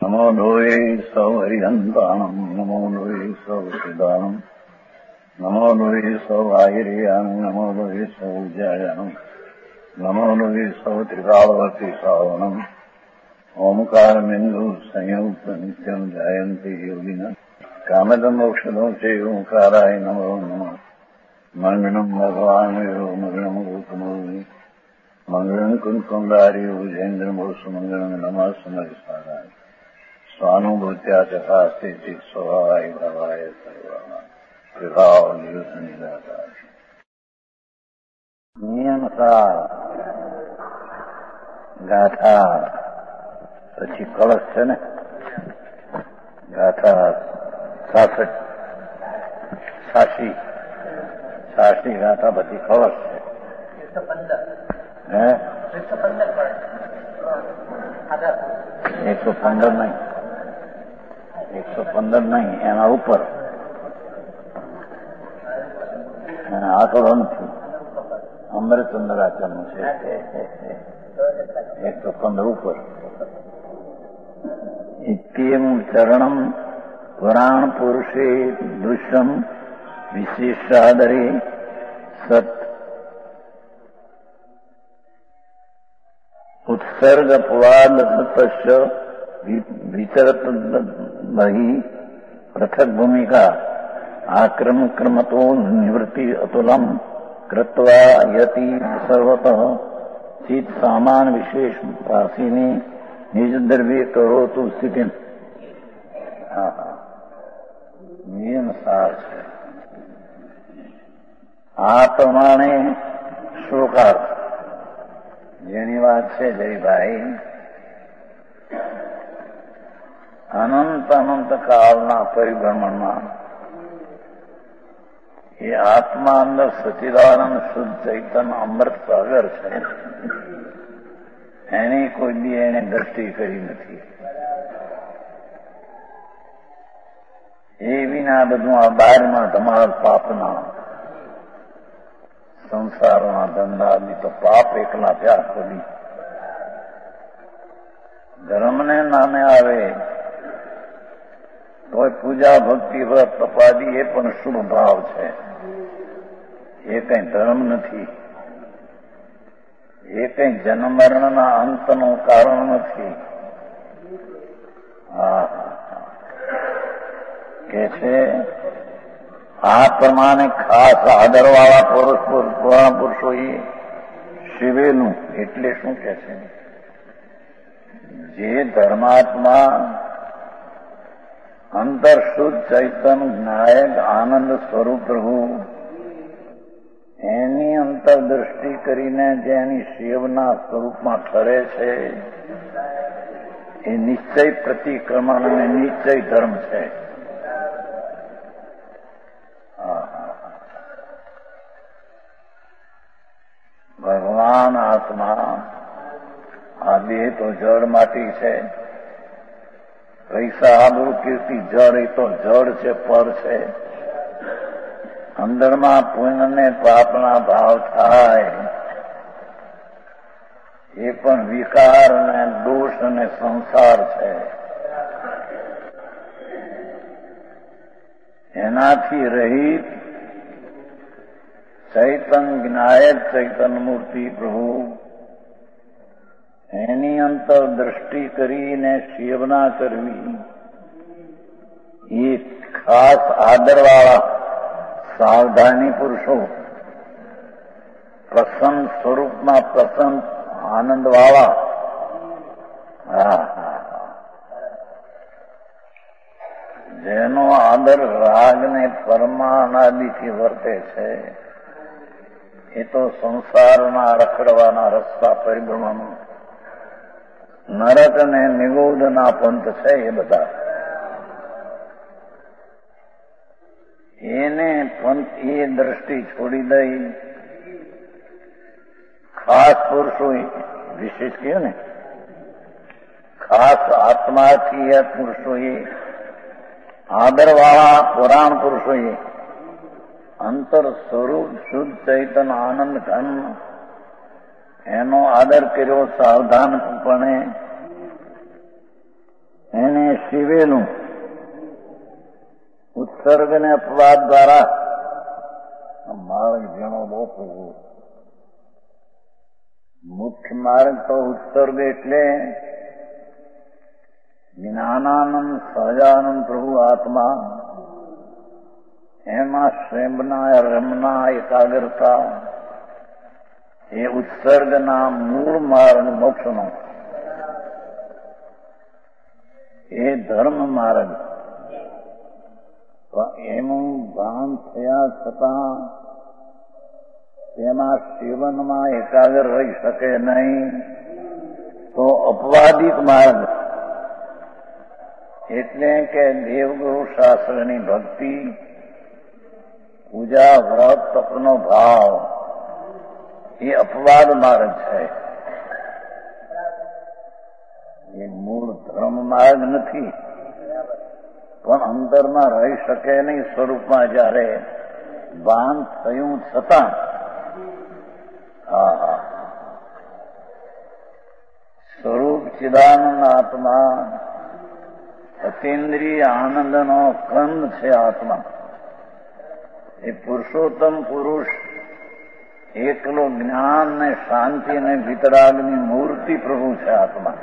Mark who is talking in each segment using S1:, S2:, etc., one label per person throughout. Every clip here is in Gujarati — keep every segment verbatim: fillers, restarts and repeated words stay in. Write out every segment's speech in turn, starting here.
S1: નમો લોહે સૌ હરિહંતાણમ નમો લોહે સૌ સિદ્ધાણમ નમો લોહે સૌ આહિર્યાણમ નમો લોહે સૌ જયાણમ નમો લોહે સૌ ત્રિકાળવતી શ્રાવણમ ઓમકાર બિંદુ સંયુક્ત નિત્યમ જાયંતી યોગિના કામદમ મોક્ષદો છે ઓંકારાય નમો નમઃ મંગળમ ભગવાન મંગળમ ગોતમોહિ મંગળમ કુંકુંડારી ઉજેન્દ્રમોષ મંગળમ નમઃ સમયસારાય સ્વાનુભૂત્યા ચકાસ્તે ચિત સ્વભાવાય ભાવાય સર્વા વિભાવ નિયુત નિરાકાર નિયમસાર ગાથા પછી કળશ છે ને ગાથા સાસઠ સાસી સાસી ગાથા પછી કળશ છે હે એકસો પંદર નહીં એકસો પંદર નહીં એના ઉપર એના આંકડો નથી અમૃતચંદ્રાચાર્યનું છે એકસો પંદર ઉપર ઇત્યેમ ચરણમ પુરાણ પુરુષે દૃશ્યમ વિશેષાદરે સત ઉત્સર્ગ પુવાદ તસ્ય વિચરત બહિ પૃથક ભૂમિકા આક્રમ ક્રમતો નિવૃત્તિ અતુલમ કૃત્વા યતિ સર્વતઃ ચિત સામાન વિશેષ ભાષીની નિજ દ્રવ્ય કરોતુ સ્થિતિ નિયમ સાર છે. આ પ્રમાણે શ્લોકાર જેની વાત છે જયભાઈ અનંત અનંત કાળના પરિભ્રમણમાં એ આત્મા અંદર સચિદાનંદ શુદ્ધ ચૈતન્ય અમૃત સાગર છે. એની કોઈ બી એને દ્રષ્ટિ કરી નથી. એ વિના બધું આ બહારમાં ધમાલ પાપના સંસારના ધંધાની તો પાપ એકલા ત્યાં ખોલી ધર્મને નામે આવે તો પૂજા ભક્તિ વ્રત તપાદી એ પણ શુભ ભાવ છે. એ કઈ ધર્મ નથી. એ કઈ જન્મ મરણના અંતનું કારણ નથી. હા કે છે આ પ્રમાણે ખાસ આદરવાળા પુરુષ પુરુષોએ શિવેલું એટલે શું કે છે જે ધર્માત્મા અંતર શુદ્ધ ચૈતન્ય નાયક આનંદ સ્વરૂપ પ્રભુ એની અંતરદ્રષ્ટિ કરીને જેની શિવના સ્વરૂપમાં ઠરે છે એ નિશ્ચય પ્રતિક્રમણ અને નિશ્ચય ધર્મ છે. ભગવાન આત્મા આ દેહ તો જળ માટી છે. પૈસા આબરૂ કીર્તિ જળ એ તો જળ છે, પર છે. અંદરમાં પુણ્ય ને પાપના ભાવ થાય એ પણ વિકાર અને દોષ અને સંસાર છે. એનાથી રહિત ચૈતન્ય જ્ઞાયક ચૈતન્ય મૂર્તિ પ્રભુ એની અંતર દ્રષ્ટિ કરીને સેવના કરવી એ ખાસ આદરવાળા સાવધાની પુરુષો પ્રસન્ન સ્વરૂપમાં પ્રસન્ન આનંદવાળા હા જેનો આદર રાગ ને પરમાનાદિથી વર્તે છે એ તો સંસારના રખડવાના રસ્તા પરિભ્રમણ નરક અને નિગોધના પંથ છે. એ બધા એને પંથ એ દ્રષ્ટિ છોડી દઈ ખાસ પુરુષો વિશેષ કહ્યું ને ખાસ આત્માથી પુરુષોએ આદરવાળા પુરાણ પુરુષોએ અંતર સ્વરૂપ શુદ્ધ ચૈતન્ય આનંદ ઘન એનો આદર કર્યો સાવધાનપણે એને જીવેલું ઉત્સર્ગ અને અપવાદ દ્વારા માર્ગ જેનો બહુ પ્રભુ મુખ્ય માર્ગ તો ઉત્સર્ગ એટલે જ્ઞાનાનંદ સહજાનંદ પ્રભુ આત્મા એમાં સ્વયંના રમના એકાગ્રતા એ ઉત્સર્ગના મૂળ માર્ગ મોક્ષનો એ ધર્મ માર્ગ એનું ભાન થયા છતાં તેમાં સેવનમાં એકાગ્ર રહી શકે નહીં તો અપવાદિત માર્ગ એટલે કે દેવગુરુ શાસ્ત્રની ભક્તિ પૂજા વ્રત તપનો ભાવ એ અપવાદ માર્ગ છે. એ મૂળ ધર્મ માર્ગ નથી, પણ અંદરમાં રહી શકે નહીં સ્વરૂપમાં જયારે ભાન થયું છતાં હા હા સ્વરૂપ ચિદાનંદ આત્મા અતિન્દ્રિય આનંદનો કંદ છે. આત્મા એ પુરુષોત્તમ પુરુષ એકલો જ્ઞાન ને શાંતિ અને વિતરાગની મૂર્તિ પ્રભુ છે. આત્મા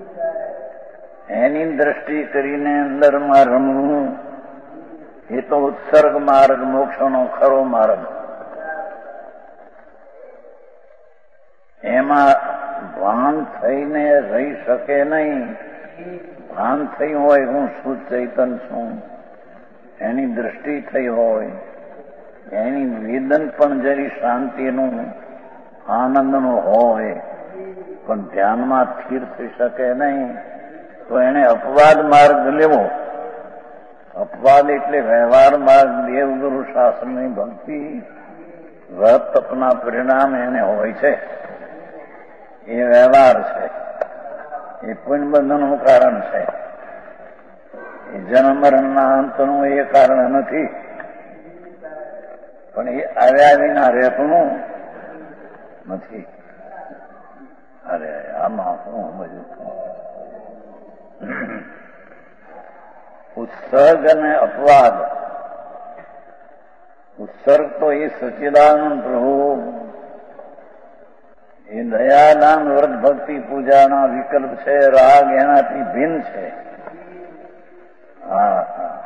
S1: એની દ્રષ્ટિ કરીને અંદરમાં રમવું એ તો ઉત્સર્ગ માર્ગ મોક્ષનો ખરો માર્ગ. એમાં ભાન થઈને રહી શકે નહીં. ભાન થઈ હોય હું શુદ્ધ ચૈતન છું, એની દ્રષ્ટિ થઈ હોય, એની વેદન પણ જરી શાંતિનું આનંદનું હોય, પણ ધ્યાનમાં સ્થિર થઈ શકે નહીં તો એને અપવાદ માર્ગ લેવો. અપવાદ એટલે વ્યવહાર માર્ગ. દેવગુરુ શાસ્ત્રની ભક્તિ વ્રત તપના પરિણામ એને હોય છે. એ વ્યવહાર છે, એ પુણ્યબંધનું કારણ છે. એ જન્મ મરણના અંતનું એ કારણ નથી, પણ એ આવ્યા વિના રહેતું નથી. અરે આમાં હું બધું ઉત્સર્ગ અને અપવાદ. ઉત્સર્ગ તો એ સચ્ચિદાનંદ પ્રભુ એ દયાદાન વ્રત ભક્તિ પૂજાના વિકલ્પ છે. રાગ એનાથી ભિન્ન છે. હા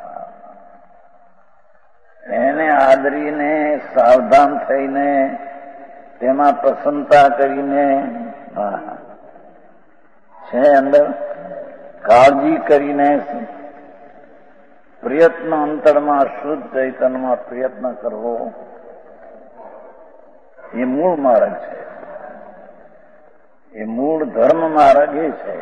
S1: એને આદરીને સાવધાન થઈને તેમાં પ્રસન્નતા કરીને છે અંદર કાળજી કરીને પ્રયત્ન અંતરમાં શુદ્ધ ચૈતનમાં પ્રયત્ન કરવો એ મૂળ માર્ગ છે. એ મૂળ ધર્મ માર્ગ એ છે.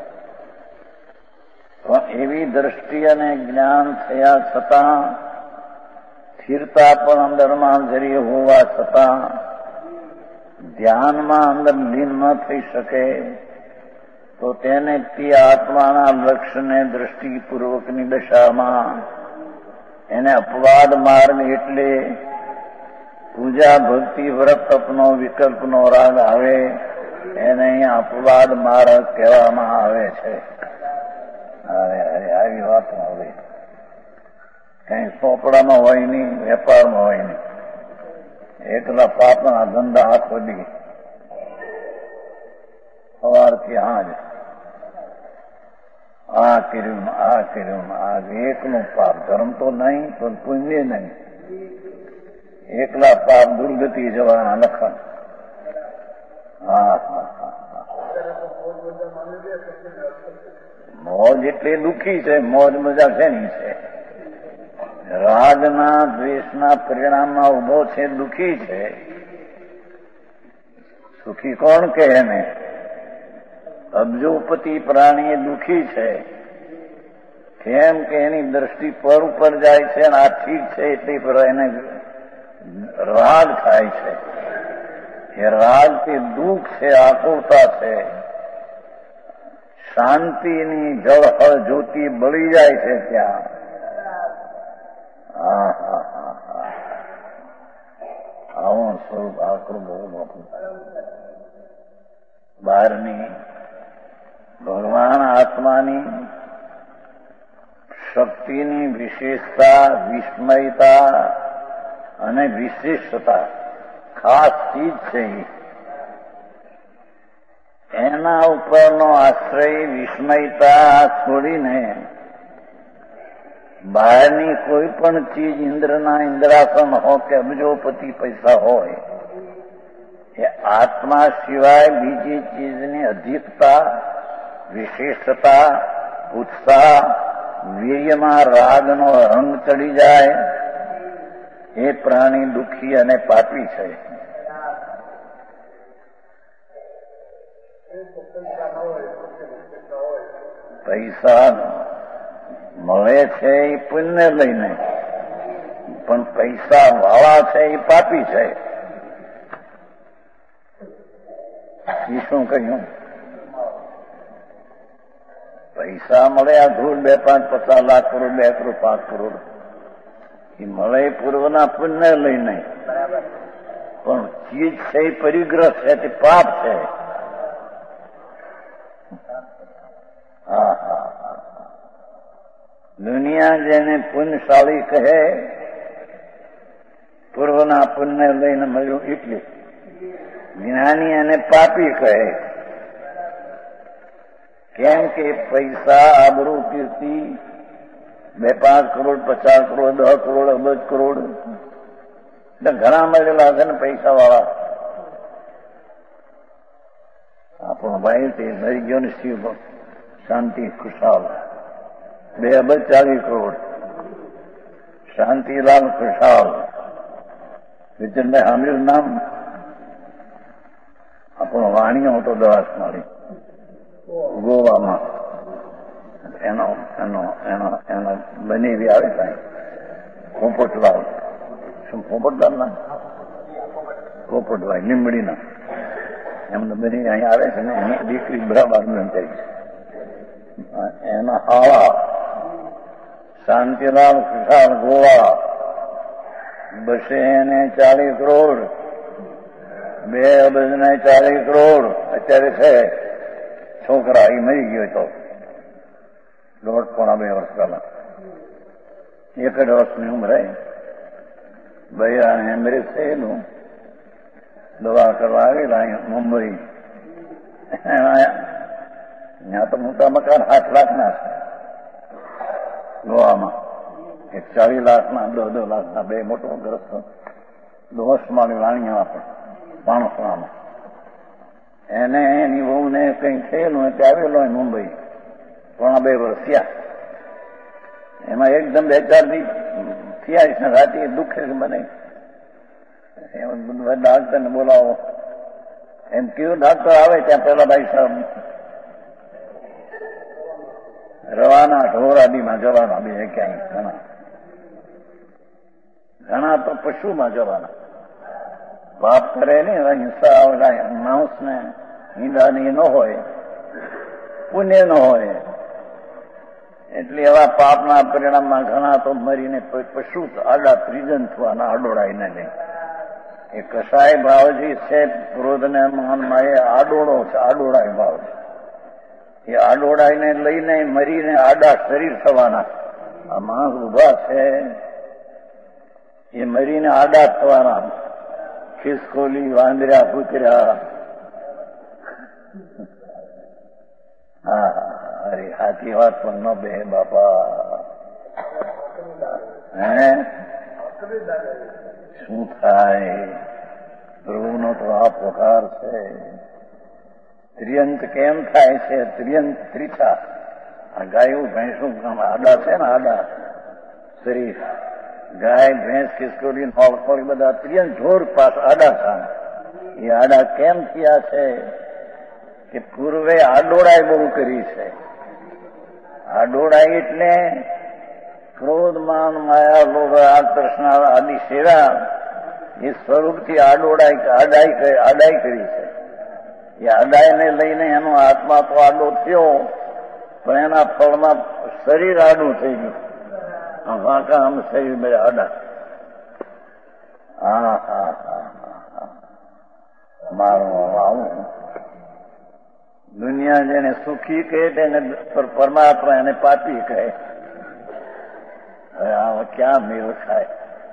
S1: પણ એવી દ્રષ્ટિ અને જ્ઞાન થયા છતાં સ્થિરતા પણ અંદરમાં જરી હોવા છતાં ધ્યાનમાં અંદર લીન ન થઈ શકે તો તેને તે આત્માના લક્ષ્યને દ્રષ્ટિપૂર્વકની દશામાં એને અપવાદ માર્ગ એટલે પૂજા ભક્તિ વ્રત તપનો વિકલ્પનો રાગ આવે એને અહીંયા અપવાદ માર્ગ કહેવામાં આવે છે. અરે અરે આવી વાત હવે કઈ ચોપડામાં હોય નહીં, વેપારમાં હોય નહીં. એટલા પાપના ધંધા આખો દી સવારથી હાજ આ કર્યું આ કર્યું આ એકનું પાપ. ધર્મ તો નહીં પણ પુણ્ય નહીં. એકલા પાપ દુર્ગતિ જવાના લખણ. હા હા હા મોજ એટલે દુઃખી છે. મોજ મજા શેની છે? રાગના દ્વેષના પરિણામમાં ઉભો છે, દુઃખી છે. સુખી કોણ કે એને? અબજોપતિ પ્રાણી દુઃખી છે. કેમ કે એની દ્રષ્ટિ પર ઉપર જાય છે અને આ ઠીક છે એટલી પર એને રાગ થાય છે. એ રાગ તે દુઃખ છે, આકુરતા છે. શાંતિની જળહળ જ્યોતિ બળી જાય છે ત્યાં. હા હા હા હા આવું સ્વરૂપ આકરું બહુ મોટું. બહારની ભગવાન આત્માની શક્તિની વિશેષતા, વિસ્મયતા અને વિશિષ્ટતા ખાસ ચીજ છે. એના ઉપરનો આશ્રય વિસ્મયતા છોડીને બહારની કોઈ પણ ચીજ ઇન્દ્રના ઇન્દ્રાસન હો કે અબજોપતિ પૈસા હોય, એ આત્મા સિવાય બીજી ચીજની અધિકતા, વિશેષતા, ઉત્સાહ, વીર્યમાં રાગનો રંગ ચડી જાય, એ પ્રાણી દુઃખી અને પાપી છે. પૈસા મળે છે એ પુણ્ય લઈને, પણ પૈસા વાળા છે એ પાપી છે. એ શું કહ્યું? પૈસા મળે આ ધૂળ બે પાંચ પચાસ લાખ કરોડ, બે કરોડ, પાંચ કરોડ, એ મળે પૂર્વના પુણ્ય લઈને, પણ ચીજ છે એ પરિગ્રહ છે, તે પાપ છે. હા હા હા દુનિયા જેને પુણ્યશાળી કહે, પૂર્વના પુણ્ય લઈને મળ્યું એટલે. જ્ઞાની એને પાપી કહે. કેમ કે પૈસા, આબરૂ, કીર્તિ, બે પાંચ કરોડ, પચાસ કરોડ, દસ કરોડ, અબજ કરોડ, એટલે ઘણા મળેલા છે ને પૈસા વાળા. આપણો ભાઈ તે મરી ગયો ને શિવ શાંતિ ખુશાલ, બે અબજ ચાલીસ કરોડ, શાંતિલાલ ખુશાલ. વિચનભાઈ સાંભળ્યું નામ? આપણો વાણીઓ હતો દવાસ મારી ગોવામાં. એનો એનો એનો એનો બનેવી આવે કાંઈ પોપટલાલ. શું પોપટલાલ ના? પોપટલાલ લીંબડીના એમને બની અહીં આવે છે ને, એની દીકરી બરાબર કરી છે. એના હાળા શાંતિલાલ ખુશાલ ગોવા, બસે એને ચાલીસ કરોડ, બે અબજ ને ચાલીસ કરોડ અત્યારે છે. છોકરા એ મરી ગયો તો દોઢ પોણા બે વર્ષ પહેલા, એક જ વર્ષની ઉંમરે બૈરાને એમરેજ થયેલું, દવા કરવા આવેલા અહીંયા મુંબઈ. ત્યાં તો મોટા મકાન આઠ લાખના છે ગોવામાં, એક ચાલીસ લાખના, દસ દસ લાખના બે મોટો ગ્રસ્ત દોષ મારી વાણીમાં પણ માણસમાં. એને એની વહુને કંઈ થયેલું એટલે આવેલો હોય મુંબઈ, પોણા બે વર્ષ થયા. એમાં એકદમ બે ચાર દી થયા છે, રાતે દુઃખે બને. ડાક્ટરને બોલાવો એમ કયું. ડાક્ટર આવે ત્યાં પેલા ભાઈ સાહેબ રવાના ઢોરાદીમાં જવાના, બે ક્યાંય ઘણા ઘણા તો પશુમાં જવાના. પાપ કરે ને હિંસા, માણસને હિંદાની ન હોય, પુણ્ય ન હોય, એટલે એવા પાપના પરિણામમાં ઘણા તો મરીને પશુ આડા ત્રીજન થવાના, આડોળાઈને નહીં. એ કસાય ભાવ જે છે ક્રોધને માનમાં, એ આડોળો છે, આડોળાય ભાવ છે. એ આડોળાઈને લઈને મરીને આડા શરીર થવાના. આ માણસ ઉભા છે એ મરીને આડા થવાના. ખિસકોલી, વાંદર્યા, કૂતર્યા. હા અરે સાચી વાત પણ ન બે બાપા. હે શું થાય? પ્રભુનો તો આ પ્રકાર છે. ત્રિયંત કેમ થાય છે? ત્રિયંત ત્રિછા. આ ગાયું ભેંસું આડા છે ને, આડા શરીર, ગાય ભેંસ ખિસકોલી નોળકોળી બધા ત્રિયંત જોર પાસ આડા થાય. એ આડા કેમ થયા છે? કે પૂર્વે આડોળાઈ બહુ કરી છે. આડોળાઈ એટલે ક્રોધ, માન, માયા, લોભ, આકર્ષણ આદિ સેવા, એ સ્વરૂપથી આડોળાઈ આડાઈ આડાઈ કરી છે. એ આડાઈને લઈને એનો આત્મા તો આડો થયો, પણ એના ફળમાં શરીર આડું થઈ ગયું. વાંકા આમ શરીર બે આડા. હા હા હા હા મારું આવું. દુનિયા જેને સુખી કહે તેને પરમાત્મા એને પાપી કહે. હવે આમાં ક્યાં મેળ ખાય?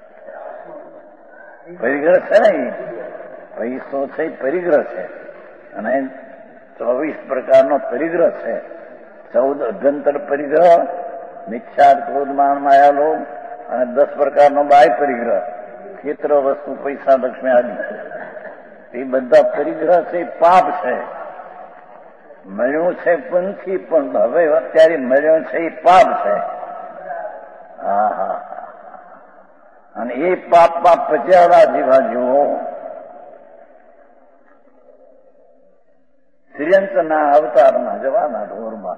S1: પરિગ્રહ છે ને, પૈસો છે પરિગ્રહ છે, અને ચોવીસ પ્રકારનો પરિગ્રહ છે. ચૌદ અભ્યંતર પરિગ્રહ, મિથ્યા ક્રોધ માન માયા લોભ, અને દસ પ્રકારનો બાહ્ય પરિગ્રહ, ક્ષેત્ર વસ્તુ પૈસા લક્ષ્મી આદિ. એ બધા પરિગ્રહ છે, પાપ છે. મળ્યું છે પંથી, પણ હવે અત્યારે મળ્યું છે એ પાપ છે. હા હા અને એ પાપમાં પચ્યાળા જેવા જેવો શ્રીયંતના અવતારના જવાના ઢોરમાં.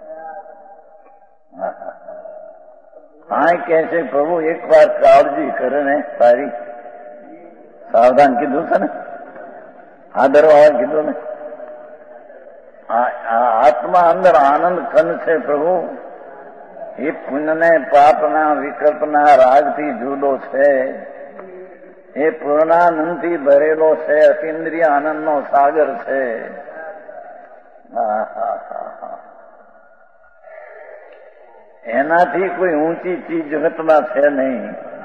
S1: આ કે છે પ્રભુ એક વાર કાળજી કરે ને તારી, સાવધાન કીધું છે ને, આદરવાળા કીધું ને. આત્મા અંદર આનંદ ખંડ છે પ્રભુ. એ પુણ્યને પાપના વિકલ્પના રાગથી જુદો છે. એ પૂર્ણાનંદથી ભરેલો છે, અતિન્દ્રિય આનંદનો સાગર છે. એનાથી કોઈ ઊંચી ચીજ જગતમાં છે નહીં.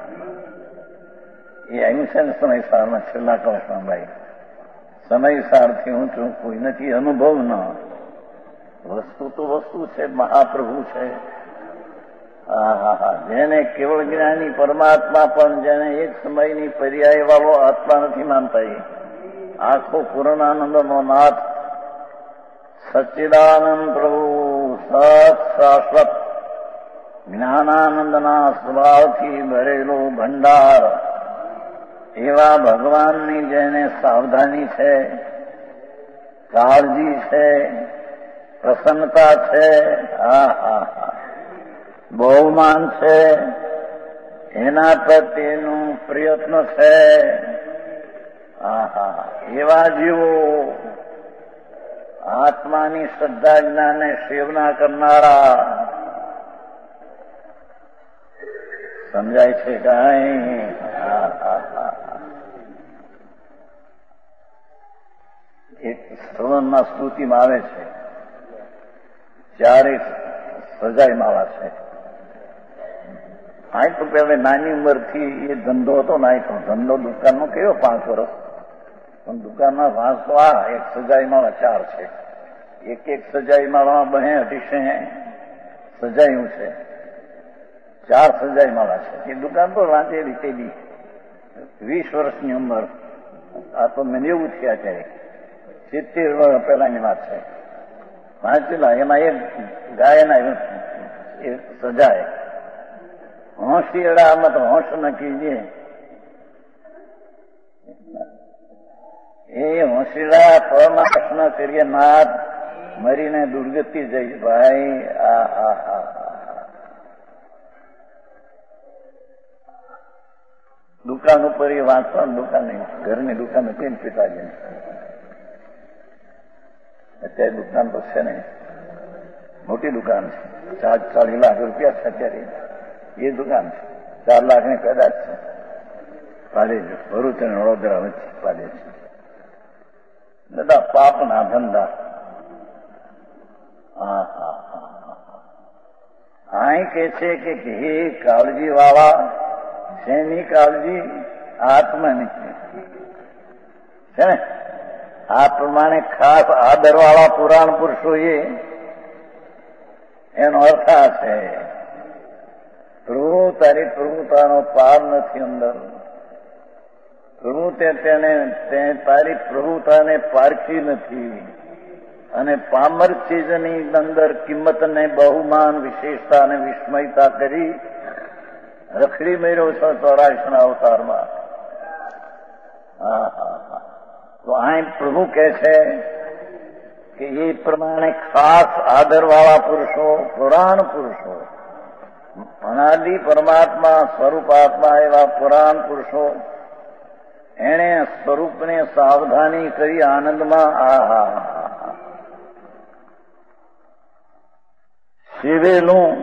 S1: એ આવ્યું છે ને સમયસારમાં છેલ્લા કલાકમાં ભાઈ, સમયસારથી ઊંચું કોઈ નથી. અનુભવ ન વસ્તુ તો વસ્તુ છે, મહાપ્રભુ છે. હા હા હા જેને કેવળ જ્ઞાની પરમાત્મા પણ જેને એક સમયની પર્યાય વાળો આત્મા નથી માનતા, એ આખો પૂર્ણાનંદનો નાથ સચ્ચિદાનંદ પ્રભુ સત શાશ્વત જ્ઞાનાનંદના સ્વભાવથી ભરેલો ભંડાર એવા ભગવાનની જેને સાવધાની છે, કાળજી છે, પ્રસન્નતા છે, હા હા હા બહુમાન છે, એના પ્રત્યેનું પ્રયત્ન છે. હા હા એવા જીવો આત્માની શ્રદ્ધા જ્ઞાનને સેવના કરનારા. સમજાય છે કાંઈ? હા હા હા એક શ્રવણમાં સ્તુતિમાં આવે છે, ચારે સજાઈ માળા છે. આ તો પેલા નાની ઉંમરથી એ ધંધો હતો ને, તો ધંધો દુકાનનો કયો પાંચ વર્ષ, પણ દુકાનમાં વાંચતો આ એક સજાઈ માળા ચાર છે. એક એક સજાઈ માળામાં બહે અઢીસે સજાયું છે, ચાર સજાઈ માળા છે. એ દુકાન તો વાંચેલી તેલી વીસ વર્ષની ઉંમર. આ તો મને એવું થયા ત્યારે સિત્તેર વર્ષ પહેલાની વાત છે. વાંચેલા એમાં એક ગાયના એ સજાય હોંશિયાળામાં તો હોંશ નક્કી છે. એ હોંશિયાળા પરમાત્મા કરીએ નાથ મરીને દુર્ગતિ જઈ ભાઈ. આ આ આ દુકાન ઉપર એ વાંચવા દુકાન નહીં, ઘરની દુકાન હતી ને પિતાજીને. અત્યારે દુકાન તો છે ને, મોટી દુકાન છે, ચાર ચાલીસ લાખ રૂપિયા છે અત્યારે એ દુકાન છે. ચાર લાખ ની કદાચ છે. પાડે છે ભરૂચ અને વડોદરા વચ્ચે પાડે છે. બધા પાપના ધંધા. હા હા હા અહીં કે છે કે હે કાળજી વાળા, શેની કાળજી? આત્માની છે ને. આ પ્રમાણે ખાસ આદરવાળા પુરાણ પુરુષોએ એનો અર્થ આ છે, પ્રભુ તારી પ્રભુતાનો પાર નથી અંદર. પ્રભુ તે તેને તારી પ્રભુતાને પારખી નથી, અને પામર ચીજની અંદર કિંમતને બહુમાન વિશેષતા અને વિસ્મયતા કરી રખડી મેળ્યો છો ચોરાશના અવતારમાં. હા હા હા તો અહીં પ્રભુ કહે છે કે એ પ્રમાણે ખાસ આદરવાળા પુરુષો, પુરાણ પુરુષો, અનાદિ પરમાત્મા સ્વરૂપાત્મા એવા પુરાણ પુરુષો, એણે સ્વરૂપને સાવધાની કરી આનંદમાં આહા શિવેલું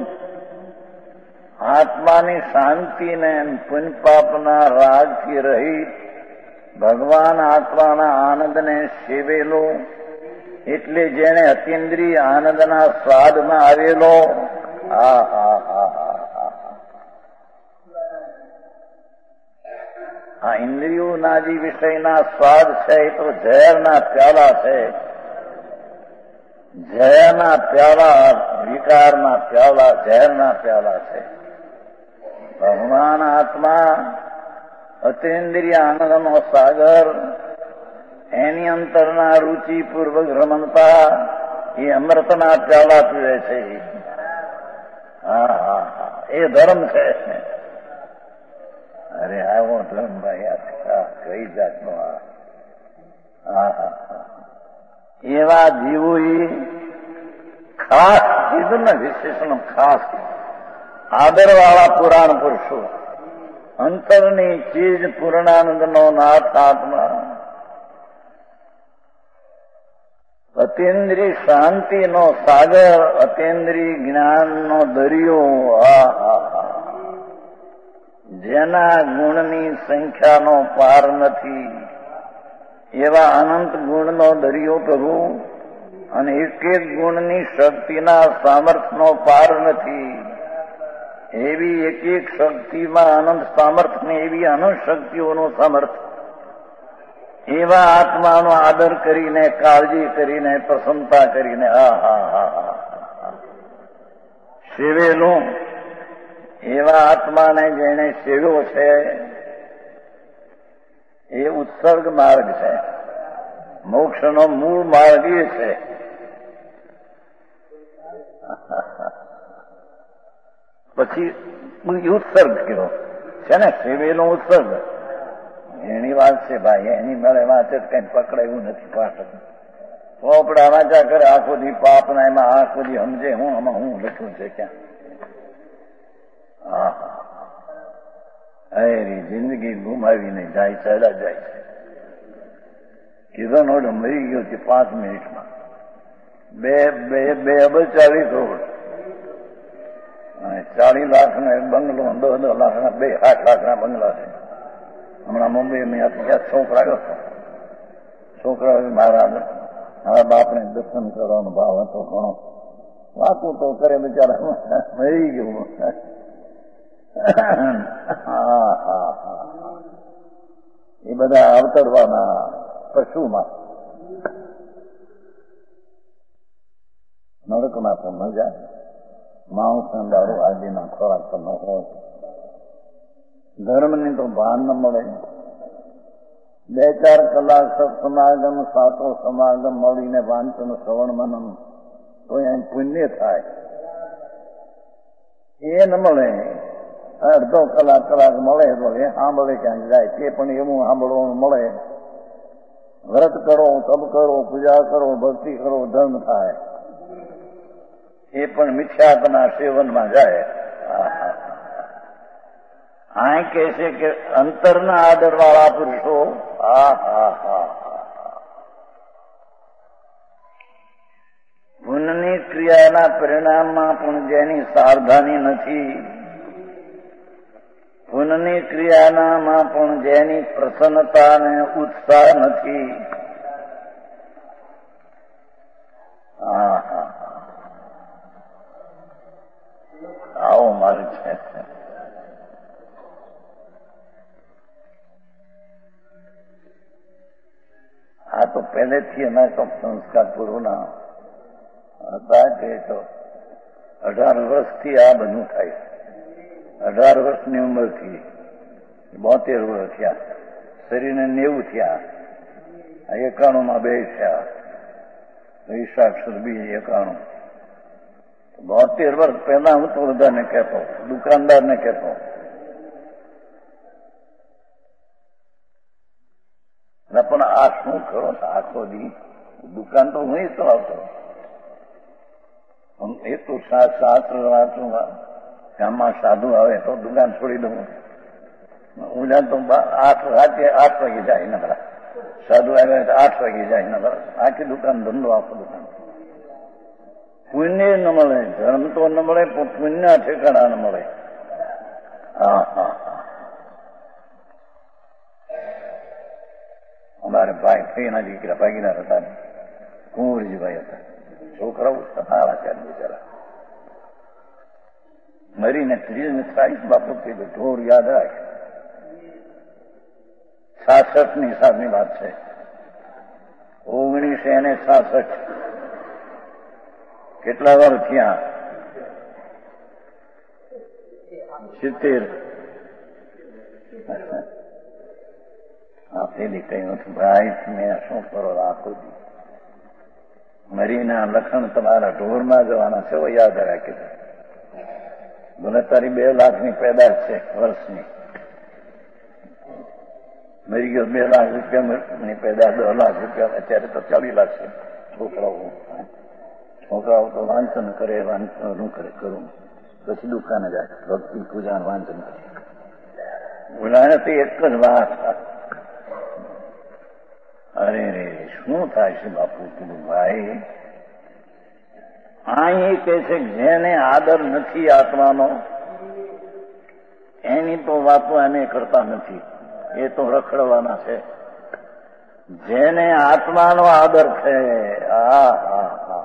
S1: આત્માની શાંતિને પુણ્યપાપના રાગથી રહી ભગવાન આત્માના આનંદને સેવેલો, એટલે જેને અતિન્દ્રિય આનંદના સ્વાદમાં આવેલો. આ હા હા હા આ ઇન્દ્રિયોના જે વિષયના સ્વાદ છે એ તો ઝેરના પ્યાલા છે. ઝેરના પ્યાલા, વિકારના પ્યાલા, ઝેરના પ્યાલા છે. ભગવાન આત્મા અતિન્દ્રિય આનંદનો સાગર, એની અંતરના રુચિપૂર્વક રમણતા એ અમૃતના પ્યાલા પીવે છે. હા હા હા, એ ધર્મ છે. અરે આવો ધર્મ ભાઈ, આ કઈ જાતનો આ હા હા હા એવા જીવો ખાસ કીધું ને, વિશેષણ ખાસ આદરવાળા પુરાણ પુરુષો, અંતરની ચીજ પૂર્ણાનંદનો નાથ આત્મા, અતિન્દ્રિય શાંતિનો સાગર, અતિન્દ્રિય જ્ઞાનનો દરિયો, આ હા હા જેના ગુણની સંખ્યાનો પાર નથી, એવા અનંત ગુણનો દરિયો પ્રભુ, અને એક એક ગુણની શક્તિના સામર્થ્યનો પાર નથી, એવી એક એક શક્તિમાં અનંત સામર્થ્ય, એવી અનંત શક્તિઓનું સામર્થ્ય, એવા આત્માનો આદર કરીને, કાળજી કરીને, પ્રસન્નતા કરીને, આ હા હા હા સેવેલું, એવા આત્માને જેને સેવ્યો છે એ ઉત્સર્ગ માર્ગ છે. મોક્ષનો મૂળ માર્ગ એ છે. પછી ઉત્સર્ગ કયો છે ને, સેવેલો ઉત્સર્ગ એની વાત છે ભાઈ. એની મળે વાત જ કઈ પકડાયું નથી પાછળ. ચોપડા વાંચા કરે આખો દી પાપ ના, એમાં આખો દી સમજે હું આમાં હું લખ્યું છે ક્યાં. હા એરી જિંદગી ગુમાવીને જાય, ચાલ્યા જાય છે. કિરણ ઓડો મરી ગયો છે પાંચ મિનિટમાં. બે બે બે અબજ ચાલીસ રોડ, ચાલીસ લાખ નો એક બંગલો, દસ દસ લાખ ના બે આઠ લાખ ના બંગલા છે. હમણાં મુંબઈ મેં ત્યાં છોકરા આવ્યો હતો. છોકરા મારા મારા બાપને દર્શન કરવાનો ભાવ હતો ઘણો. વાતું તો કરે બિચારા, મરી ગયું. હા હા હા એ બધા અવતરવાના પશુમાં, નરકમાં તો મજા. માંસ દારૂ આદિના ખોરાક તો ન હોય. ધર્મની તો ભાન ન મળે. બે ચાર કલાક સત્સમાગમ, સાતો સમાગમ મળીને વાંચન શ્રવણ મનન તો અહીં પુણ્ય થાય. એ ન મળે. અડધો કલાક કલાક મળે તો એ સાંભળે ક્યાંક જાય. તે પણ એવું સાંભળવાનું મળે. વ્રત કરો, તપ કરો, પૂજા કરો, ભક્તિ કરો, ધર્મ થાય. એ પણ મિથ્યાત્વના સેવનમાં જાય. આ કહે છે કે અંતરના આદર વાળા પુરુષો, હા હા હા પુણ્યની ક્રિયાના પરિણામમાં પણ જેની સાવધાની નથી, પુણ્યની ક્રિયાનામાં પણ જેની પ્રસન્નતા અને ઉત્સાહ નથી, હા હા આવો માર્ગ છે. આ તો પહેલેથી એના તો સંસ્કાર પૂર્વના હતા કે તો અઢાર વર્ષથી આ બધું થાય. અઢાર વર્ષની ઉંમરથી બોતેર વર્ષ થયા, શરીરને નેવું થયા, એકાણું માં બે થયા, વૈશાખ સુરભી એકાણું. બોતેર વર્ષ પહેલા હું તો બધાને કહેતો, દુકાનદારને કહેતો, પણ આ શું કરો આખો દી દુકાન તો હું તો આવતો. એ તો શાસ્ત્ર વાંચું, ગામમાં સાધુ આવે તો દુકાન છોડી દઉં. હું જાણતો આઠ રાતે આઠ વાગે જાય ને બધા સાધુ આવ્યા તો આઠ વાગે જાય ને બધા આખી દુકાન ધંધો આખો દુકાન. પુણ્ય ન મળે, ધર્મ તો ન મળે, પણ પુણ્ય ઠેકાણા ન મળે. હા હા હા અમારે ભાઈ ફઈના દીકરા ભાગીદાર હતા, કુંવરજીભાઈ હતા. છોકરાઓ સારા છે બિચારા. મરીને ત્રીસ ને ચાલીસ બાપુ કીધું ઢોર યાદ રાખ. છાસઠ ની સાલની વાત છે. ઓગણીસો ને છાસઠ કેટલા વાર થયા? સિત્તેર. આપેલી કહ્યું હતું, ભાઈ મેં શું કરો આખું દી મરીના લખણ તમારા ઢોરમાં જવાના છે, યાદ રાખી દે. મને તારી બે લાખની પેદાશ છે વર્ષની, મરી ગયો બે લાખ રૂપિયાની પેદાશ, દસ લાખ રૂપિયા, અત્યારે તો ચાલીસ લાખ છે. છોકરાઓ છોકરાઓ તો વાંચન કરે, વાંચન કરે કરું, પછી દુકાને જાય, ભક્તિ પૂજા વાંચન કરે. બોલાને તો એક જ વાત, અરે રે શું થાય છે બાપુ? કીધું ભાઈ અહીં કે છે જેને આદર નથી આત્માનો એની તો વાતો અમે કરતા નથી, એ તો રખડવાના છે. જેને આત્માનો આદર છે, આ હા હા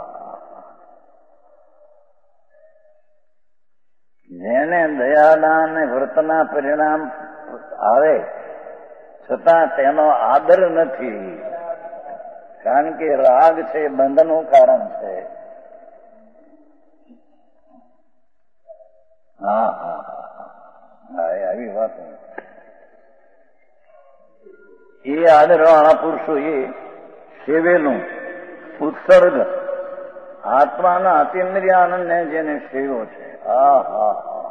S1: જેને દયાના અને વ્રતના પરિણામ આવે છતાં તેનો આદર નથી, કારણ કે રાગ છે બંધનું કારણ છે. હા હા હા આવી વાત. એ આદરવાળા પુરુષો એ સેવેલું ઉત્સર્ગ આત્માના અતિન્દ્રિય આનંદને જેને સેવ્યો છે, હા હા હા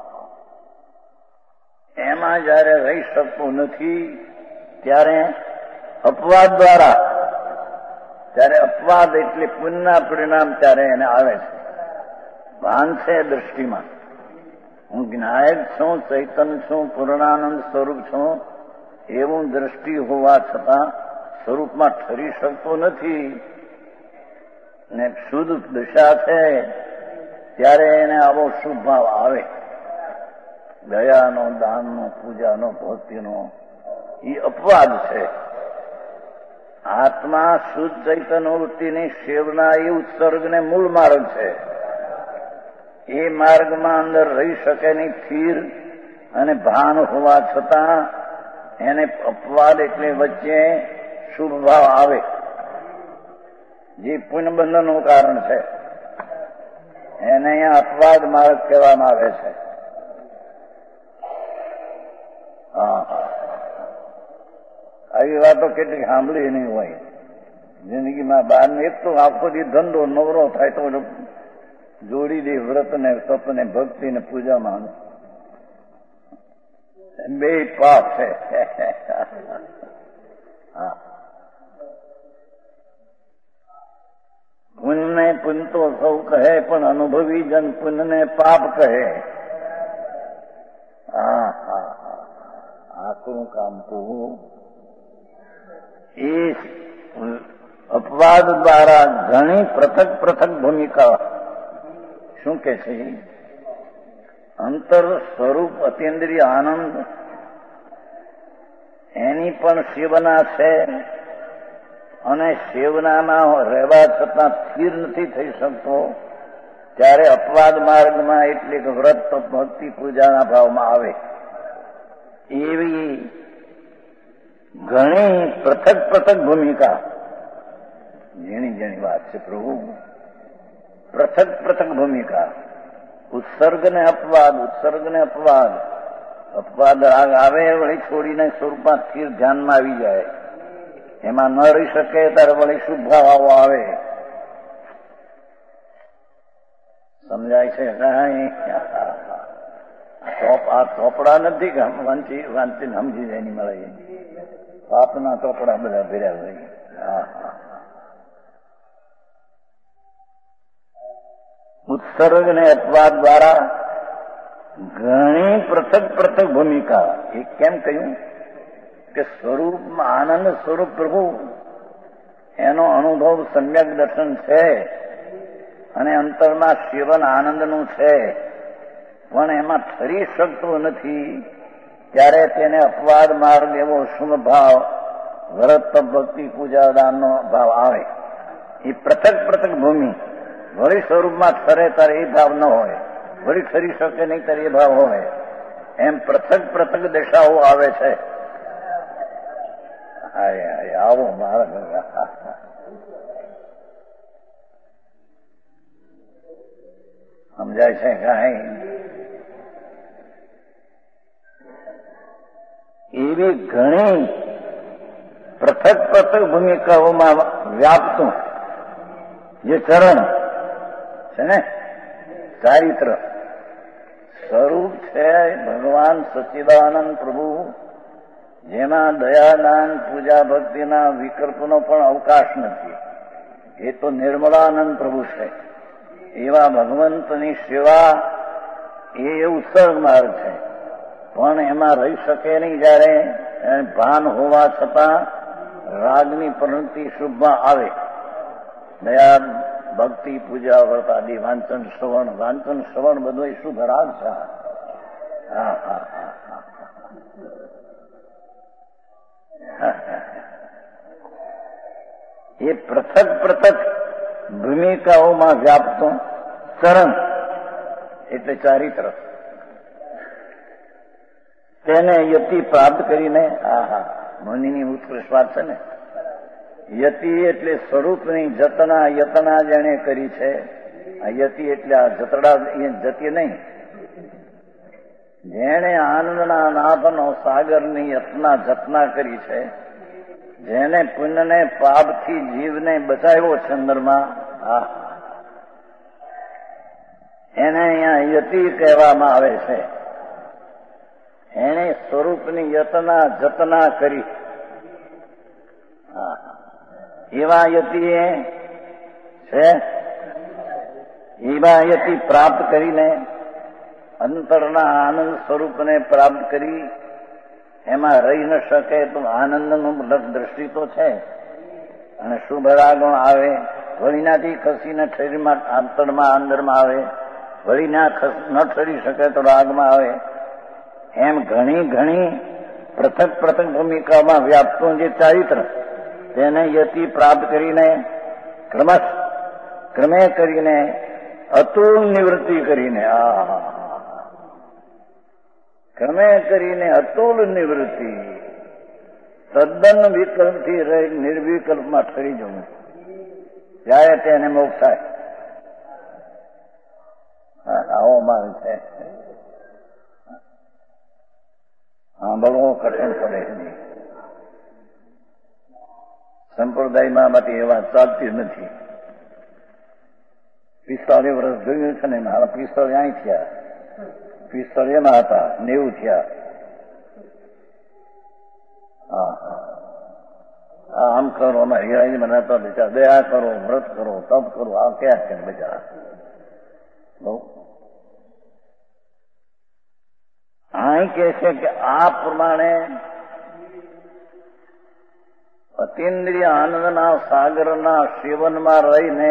S1: એમાં જયારે રહી શકતું નથી ત્યારે અપવાદ દ્વારા, ત્યારે અપવાદ એટલે પુણ્યના પરિણામ ત્યારે એને આવે છે. ભાન છે દૃષ્ટિમાં, હું જ્ઞાયક છું, ચૈતન્ય છું, પૂર્ણાનંદ સ્વરૂપ છું, એવું દ્રષ્ટિ હોવા છતાં સ્વરૂપમાં ઠરી શકતો નથી ને શુદ્ધ દશા છે ત્યારે એને આવો શુભ ભાવ આવે. દયાનો, દાનનો, પૂજાનો, ભક્તિનો એ અપવાદ છે. આત્મા શુદ્ધ ચૈતન્ય વૃત્તિની સેવના એ ઉત્સર્ગને મૂળ માર્ગ છે. એ માર્ગમાં અંદર રહી શકે નહીં સ્થિર અને ભાન હોવા છતાં એને અપવાદ એટલે વચ્ચે શુભ ભાવ આવે, જે પુણ્યબંધનનું કારણ છે. એને અહીંયા અપવાદ માર્ગ કહેવામાં આવે છે. હા આવી વાતો કેટલીક સાંભળી નહીં હોય જિંદગીમાં. બહાર ને એક તો આખો દી ધંધો નવરો થાય તો જોડી દે વ્રત ને તપ ને ભક્તિ ને પૂજામાં, બે પાપ છે. હા પુણ્ય પુણ્ય તો સૌ કહે, પણ અનુભવી જન પુણ્યને પાપ કહે. હા હા હા આકરું કામ કહું. એ અપવાદ દ્વારા ઘણી પૃથક પૃથક ભૂમિકા શું કે છે? અંતર સ્વરૂપ અતિન્દ્રિય આનંદ એની પણ સેવના છે, અને સેવનામાં રહેવા છતાં સ્થિર નથી થઈ શકતો ત્યારે અપવાદ માર્ગમાં એટલે કે વ્રત ભક્તિ પૂજાના ભાવમાં આવે. એવી ઘણી પૃથક પૃથક ભૂમિકા, જેની જેની વાત છે પ્રભુ, પૃથક પૃથક ભૂમિકા. ઉત્સર્ગ ને અપવાદ, ઉત્સર્ગ ને અપવાદ. અપવાદ રાગ આવે વળી છોડીને સ્વરૂપમાં સ્થિર ધ્યાનમાં આવી જાય, એમાં ન રહી શકે ત્યારે વળી શુભ ભાવ આવે. સમજાય છે? આ ચોપડા નથી કે વાંચી વાંચીને સમજી જાય નહીં મળે. પાપના ચોપડા બધા ભર્યા હોય. હા હા ઉત્સર્ગ ને અપવાદ દ્વારા ઘણી પૃથક પૃથક ભૂમિકા. એ કેમ કહ્યું કે સ્વરૂપમાં આનંદ સ્વરૂપ પ્રભુ એનો અનુભવ સમ્યક દર્શન છે, અને અંતરમાં સેવન આનંદનું છે, પણ એમાં ઠરી શકતું નથી ત્યારે તેને અપવાદ માર્ગ એવો શુભ ભાવ, વ્રત ભક્તિ પૂજા દાનનો ભાવ આવે. એ પૃથક પૃથક ભૂમિ. વળી સ્વરૂપમાં ઠરે ત્યારે એ ભાવ ન હોય, વળી ઠરી શકે નહીં ત્યારે એ ભાવ હોય. એમ પૃથક પૃથક દશાઓ આવે છે. આવો માર્ગ સમજાય છે કાંઈ? એવી ઘણી પૃથક પૃથક ભૂમિકાઓમાં વ્યાપતું જે ચરણ છે ને, ચારિત્ર સ્વરૂપ છે ભગવાન સચ્ચિદાનંદ પ્રભુ, જેમાં દયાદાન પૂજા ભક્તિના વિકલ્પનો પણ અવકાશ નથી. એ તો નિર્મળાનંદ પ્રભુ છે. એવા ભગવંતની સેવા એ ઉત્સર્ગ માર્ગ છે, પણ એમાં રહી શકે નહીં. જયારે ભાન હોવા છતાં રાગની પ્રવૃત્તિ શુભમાં આવે, દયા ભક્તિ પૂજા વ્રત આદિ વાંચન શ્રવણ વાંચન શ્રવણ બધું એ શુભ રાગ છે. હા હા હા એ પૃથક પૃથક ભૂમિકાઓમાં વ્યાપતું ચરણ એટલે ચારિત્ર, તેને યતિ પ્રાપ્ત કરીને, આ હા મુનિની ઉત્કૃષ્ટ વાત છે ને. યતિ એટલે સ્વરૂપની જતના યતના જેણે કરી છે. આ યતિ એટલે આ જતડા એ જતી નહીં, જેણે આનંદના નાથનો સાગરની યતના જતના કરી છે, જેને પુણ્યને પાપથી જીવને બચાવ્યો છે અંદરમાં, આ એને અહીંયા યતિ કહેવામાં આવે છે. એને સ્વરૂપની યતના જતના કરી, એવા યતિએ છે. એવા યતિ પ્રાપ્ત કરીને અંતરના આનંદ સ્વરૂપને પ્રાપ્ત કરી, એમાં રહી ન શકે તો આનંદનું દ્રષ્ટિ તો છે, અને શુભ રાગો આવે, વળીનાથી ખસીને શરીરમાં આંતરમાં અંદરમાં આવે, વળી ના ન ઠરી શકે તો રાગમાં આવે. એમ ઘણી ઘણી પૃથક પૃથક ભૂમિકામાં વ્યાપતું જે ચારિત્ર, તેને યતિ પ્રાપ્ત કરીને ક્રમશ ક્રમે કરીને અતુલ નિવૃત્તિ કરીને, આ ક્રમે કરીને અતુલ નિવૃત્તિ, તદ્દન વિકલ્પથી રહી નિર્વિકલ્પમાં ઠરી જવું, ત્યારે તેને મોક્ષ થાય. આવો માર્ગ છે. સાંભળવો કઠિન પડે નહીં. સંપ્રદાયમાં માંથી એ વાત ચાલતી નથી. પિસ્તાળીસ વર્ષ જોયું છે ને, મારા પિસ્તાળીસ અહીં થયા, પિસ્તાળીસ એમાં હતા, નેવું થયા. હા આમ કરો, અમારે હિરાજી બનાવતા બેચા, દયા કરો, વ્રત કરો, તપ કરો, આ ક્યાં છે બેચા? બહુ અહીં કે છે કે આ પ્રમાણે અતિન્દ્રિય આનંદના સાગરના સેવનમાં રહીને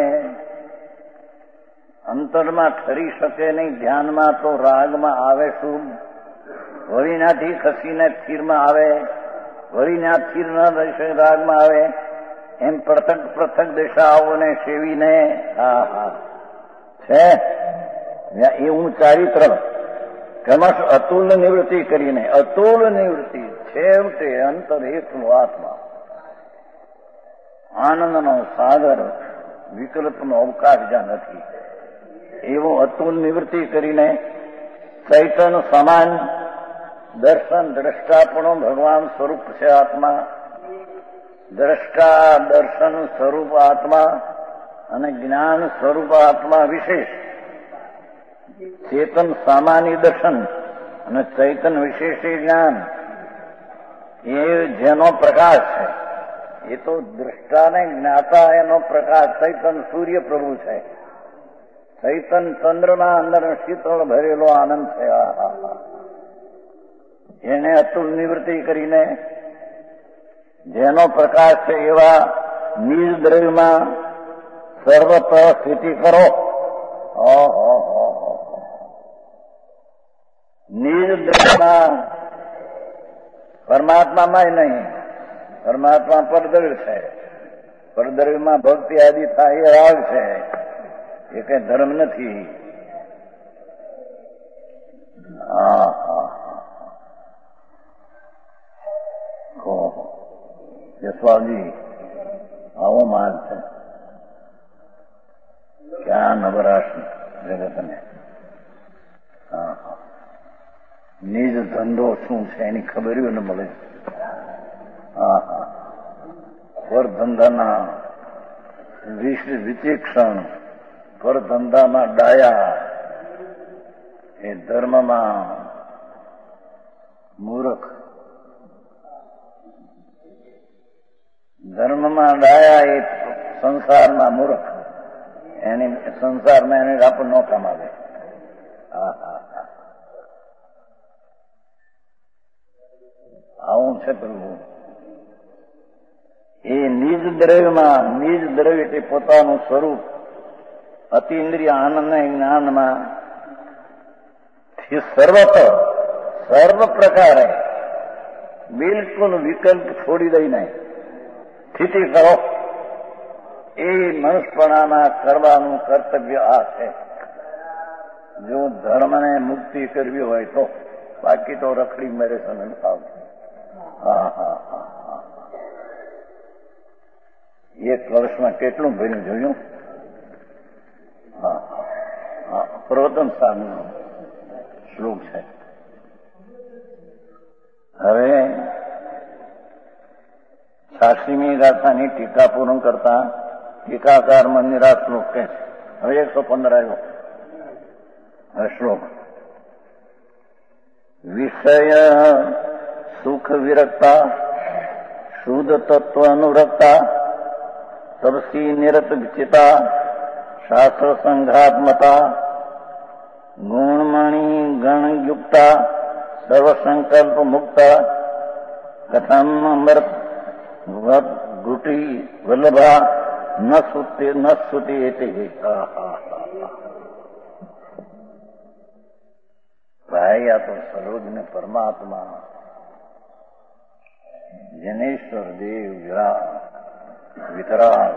S1: અંતરમાં ઠરી શકે નહીં. ધ્યાનમાં તો રાગમાં આવે શુભ, વળીનાથી ખસીને સ્થિરમાં આવે, વળીના સ્થિર ન રહી શકે રાગમાં આવે. એમ પૃથક પૃથક દિશાઓને સેવીને હા હા છે એવું ચારિત્ર ક્રમશ અતુલ નિવૃત્તિ કરીને, અતુલ નિવૃત્તિ છેવટે અંતર એકનો આત્મા, આનંદનો સાગર, વિકલ્પનો અવકાશ જ્યાં નથી, એવું અતુલ નિવૃત્તિ કરીને ચૈતન્ય સમાન દર્શન દ્રષ્ટાપણો ભગવાન સ્વરૂપ છે આત્મા, દ્રષ્ટા દર્શન સ્વરૂપ આત્મા અને જ્ઞાન સ્વરૂપ આત્મા વિશેષ. ચેતન સામાન્ય દર્શન અને ચૈતન વિશેષ જ્ઞાન, એ જેનો પ્રકાશ છે, એ તો દ્રષ્ટાને જ્ઞાતા એનો પ્રકાશ ચૈતન સૂર્ય પ્રભુ છે. ચૈતન ચંદ્રના અંદર શીતળ ભરેલો આનંદ છે. એને અતુલ નિવૃત્તિ કરીને જેનો પ્રકાશ છે એવા નિજ દ્રવ્યમાં સર્વત્ર સ્થિતિ કરો. નિજ દ્રવ્યમાં, પરમાત્મામાં નહીં, પરમાત્મા પરદ્રવ્ય છે, પરદ્રવ્યમાં ભક્તિ આદિ થાય એ રાગ છે, એ કઈ ધર્મ નથી. હા હા જસપાલજી આવો માર્ગ છે ક્યાં નવરાશ જગતને. હા હા નિજ ધંધો શું છે એની ખબર ન મળે. હા હા પર ધંધાના વિચિક્ષણ, પર ધંધામાં ડાયા, એ ધર્મમાં મૂર્ખ. ધર્મમાં ડાયા એ સંસારમાં મૂર્ખ. એની સંસારમાં એને રાપ ન કમાવે. હા હા હા આવું છે પ્રભુ. એ નિજ દ્રવ્યમાં, નિજ દ્રવ્ય એટલે પોતાનું સ્વરૂપ અતિન્દ્રિય આનંદ જ્ઞાનમાં સર્વત્ર સર્વ પ્રકારે બિલકુલ વિકલ્પ છોડી દઈને સ્થિતિ કરો. એ મનુષ્યપણાના કરવાનું કર્તવ્ય આ છે. જો ધર્મને મુક્તિ કરવી હોય તો, બાકી તો રખડી મેરે સમજ આવશે. હા હા હા હા એક વર્ષમાં કેટલું ભર્યું જોયું? હા હા પ્રવતન સ્વામીનો શ્લોક છે. હવે સાક્ષીમી ગાથાની ટીકા પૂર્ણ કરતા ટીકાકાર મંદિરા શ્લોક કે છે. હવે એકસો પંદર આવ્યો શ્લોક. વિષય સુખ વિરક્તા શુદ્ધ તત્વ અનુરક્તા તપસી નિરત વિચિતા શાસ્ત્ર સંઘાત્મતા ગુણમણી ગણયુક્તા સર્વસંકલ્પ મુક્તા કથમ અમૃત ઘુટી વલ્લભા ન સુતી ન સુતી એથી. ભાઈ આ તો સર્વજ્ઞ પરમાત્મા જનેશ્વર દેવ વિતરાગ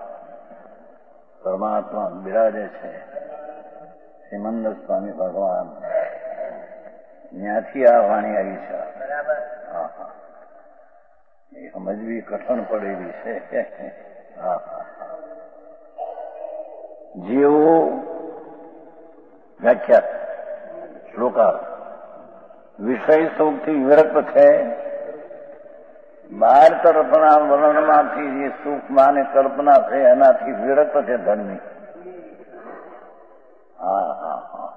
S1: પરમાત્મા બિરાજે છે. શ્રીમંદ સ્વામી ભગવાન ત્યાંથી આ વાણી આવી છે. હા હા એ સમજવી કઠણ પડેલી છે. હા હા જેવો વ્યાખ્યાત શ્લોકાર્થ વિષય સુખથી વિરક્ત છે. બહાર તરફના વર્ણનમાંથી જે સુખમાં અને કલ્પના છે એનાથી વિરક્ત છે ધર્મી. હા હા હા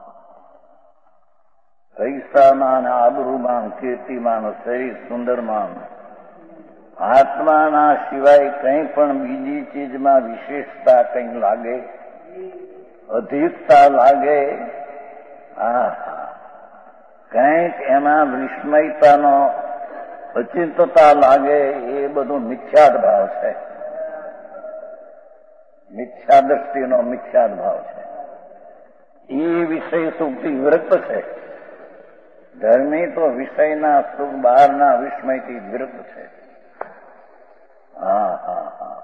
S1: પૈસામાં, આબરૂમાં, કીર્તિમાન, શરીર સુંદરમાન, આત્માના સિવાય કંઈ પણ બીજી ચીજમાં વિશેષતા કંઈ લાગે, અધિકતા લાગે, હા હા કંઈક એમાં વિસ્મયતાનો અચિંતતા લાગે, એ બધું મિથ્યાદ ભાવ છે. મિથ્યા દ્રષ્ટિનો મિથ્યાદ ભાવ છે. એ વિષય સુખથી વિરક્ત છે. ધર્મી તો વિષયના સુખ બહારના વિસ્મયથી વિરક્ત છે. હા હા હા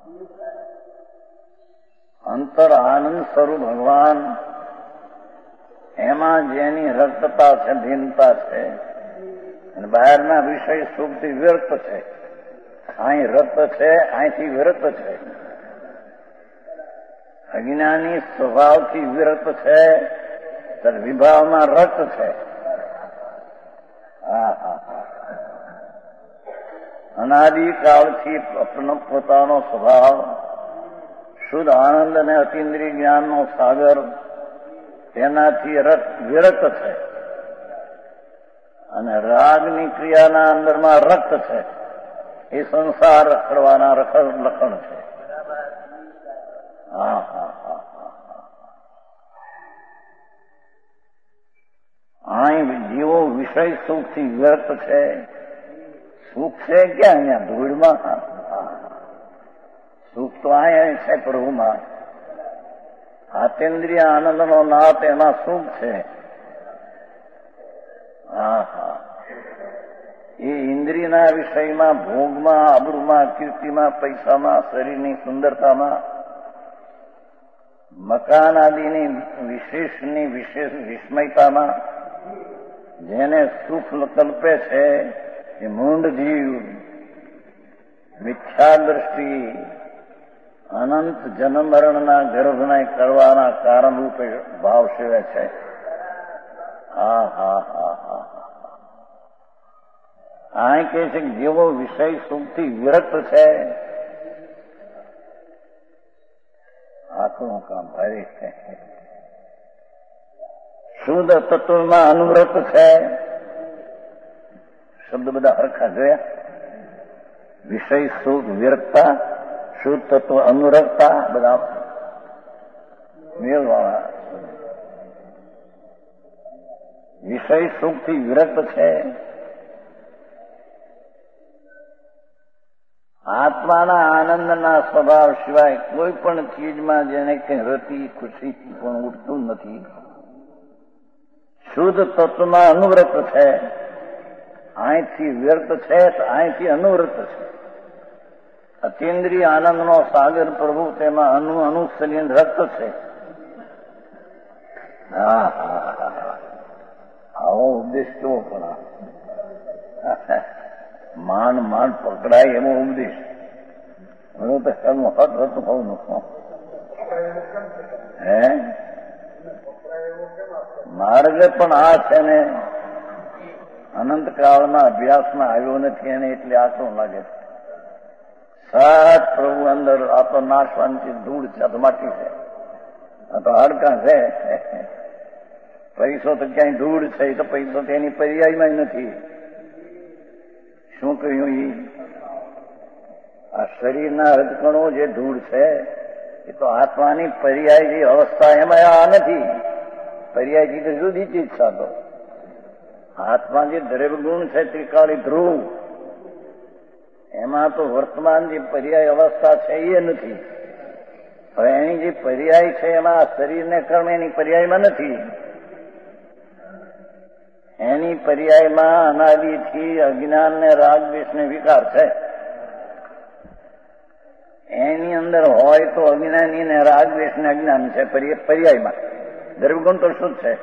S1: અંતર આનંદ સ્વરૂપ ભગવાન, એમાં જેની રક્તતા છે, ભિન્નતા છે, અને બહારના વિષય સુખથી વિરક્ત છે. અહીં રક્ત છે, અહીંથી વિરક્ત છે. અજ્ઞાની સ્વભાવથી વિરક્ત છે, ત્યારે વિભાવમાં રક્ત છે. હા હા હા અનાદિકાળથી પોતાનો સ્વભાવ શુદ્ધ આનંદ અને અતિન્દ્રિય જ્ઞાનનો સાગર, તેનાથી વિરક્ત છે. અને રાગની ક્રિયાના અંદરમાં રક્ત છે. એ સંસાર રખડવાના રખડ લખણ છે. હા હા હા અહીં જીવો વિષય સુખથી વિરક્ત છે. સુખ છે ક્યાં? અહીંયા ધૂળમાં. સુખ તો અહીંયા છે પ્રભુમાં. આતેન્દ્રિય આનંદનો નાથ એમાં સુખ છે. હા હા એ ઇન્દ્રિયના વિષયમાં, ભોગમાં, આબરૂમાં, કીર્તિમાં, પૈસામાં, શરીરની સુંદરતામાં, મકાન આદિની વિશેષની વિશેષ વિસ્મયતામાં જેને સુખ કલ્પે છે એ મૂંડ જીવ મિથ્યા દ્રષ્ટિ અનંત જન્મ મરણના ગર્ભને કરવાના કારણ રૂપે ભાવ સેવે છે. હા હા હા હા આ કહે છે કે જેવો વિષય સુખથી વિરક્ત છે આખું કામ ભારે છે. શુદ્ધ તત્વમાં અનુવ્રત છે. શબ્દ બધા હરખા જોયા. વિષય સુખ વિરક્તા, શુદ્ધ તત્વ અનુરક્તા, બધા મેળવાળા. વિષય સુખથી વિરક્ત છે. આત્માના આનંદના સ્વભાવ સિવાય કોઈ પણ ચીજમાં જેને કંઈ રતિ ખુશીથી પણ ઉઠતું નથી. શુદ્ધ તત્વમાં અનુવ્રત છે. અહીંથી વ્યર્થ છે તો અહીંથી અનુવ્રત છે. અતિન્દ્રિય આનંદનો સાગર પ્રભુ તેમાં અનુ અનુસલીન રક્ત છે. હા હા આવો ઉપદેશ કેવો પણ માંડ માંડ પકડાય એવો ઉપદેશ. હું તો એનું હત હતું હોઉં હે માર્ગ પણ આ છે ને અનંતકાળના અભ્યાસમાં આવ્યો નથી એને એટલે આકરું લાગે છે. સાત પ્રભુ અંદર આ તો નાશવાંતિ ધૂળ છે, આ તો માટી છે, આ તો હાડકા છે. પૈસો તો ક્યાંય ધૂળ છે, તો પૈસો તો એની પર્યાયમાં નથી. શું કહ્યું? એ આ શરીરના રજકણો જે ધૂળ છે એ તો આત્માની પર્યાયની અવસ્થા એમાં આ નથી. પર્યાયથી તો જુદી ચીજ સાધો. આત્મા જે દ્રવ્ય ગુણ છે ત્રિકાળી ધ્રુવ એમાં તો વર્તમાન જે પર્યાય અવસ્થા છે એ નથી. હવે એની જે પર્યાય છે એમાં આ શરીરને કર્મ એની પર્યાયમાં નથી. એની પર્યાયમાં અનાદિથી અજ્ઞાન ને રાગ દ્વેષ ને વિકાર છે. એની અંદર હોય તો અજ્ઞાની ને રાગ દ્વેષ ને અજ્ઞાન છે પર્યાયમાં. દ્રવ્યગુણ તો શું છે?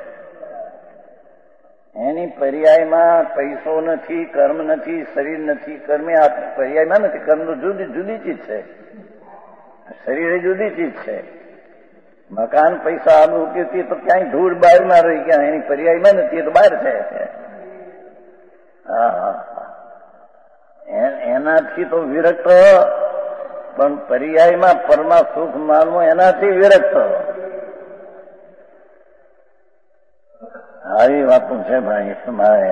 S1: એની પર્યાયમાં પૈસો નથી, કર્મ નથી, શરીર નથી. કર્મ આ પર્યાયમાં નથી. કર્મ તો જુદી જુદી ચીજ છે, શરીર એ જુદી ચીજ છે. મકાન પૈસા આમ ઉપયોગી તો ક્યાંય ધૂળ બહારમાં રહી ગયા, એની પર્યાયમાં નથી, એ તો બહાર છે. હા હા એનાથી તો વિરક્ત, પણ પર્યાયમાં પરમા સુખ માનવું એનાથી વિરક્ત. આવી વાતો છે ભાઈ. મારે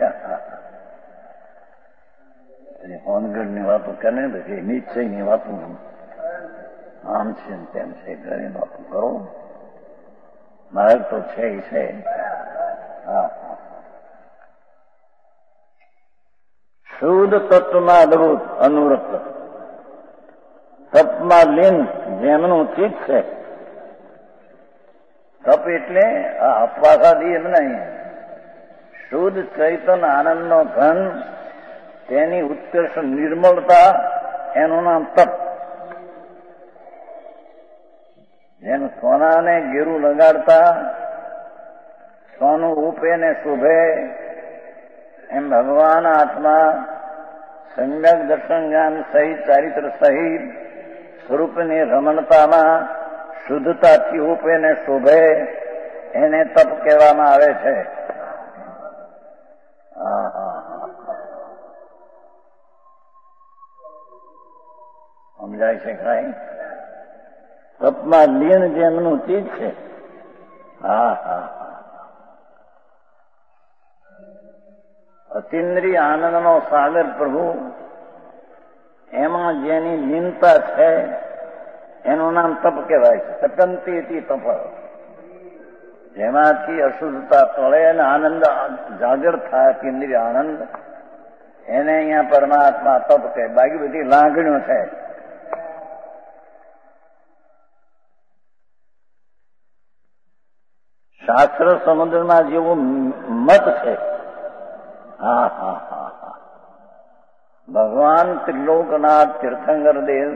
S1: હોનગઢની વાતો કરે પછી નિશ્ચયની વાતો આમ છે તેમ છે ઘણી વાતો કરો. માર્ગ તો છે છે. હા શુદ્ધ તત્વમાં અદભુત અનુવૃત્ત, તપમાં લીન જેમનું ચિત્ત છે. તપ એટલે આ અપવાસાદી એમ નહીં. શુદ્ધ ચૈતન આનંદનો ઘન, તેની ઉત્કર્ષ નિર્મળતા, એનું નામ તપ. જેમ સોનાને ગેરું લગાડતા સોનું ઉપે ને શોભે, એમ ભગવાન આત્મા સમ્યક દર્શન જ્ઞાન સહિત ચારિત્ર સહિત સ્વરૂપની રમણતામાં શુદ્ધતાથી ઉપે ને શોભે, એને તપ કહેવામાં આવે છે. સમજાય છે કાંઈ? તપમાં લીન જેમનું ચીજ છે. હા હા અતિન્દ્રિય આનંદનો સાગર પ્રભુ, એમાં જેની લીનતા છે એનું નામ તપ કહેવાય છે. તપંતી તપ, જેમાંથી અશુદ્ધતા ટળે અને આનંદ જાગર થાય, અતિન્દ્રિય આનંદ, એને અહીંયા પરમાત્મા તપ કહે. બાકી બધી લાગણીઓ છે. શાસ્ત્ર સમુદ્રમાં જેવો મત છે. હા હા હા હા ભગવાન ત્રિલોકનાથ તીર્થંકર દેવ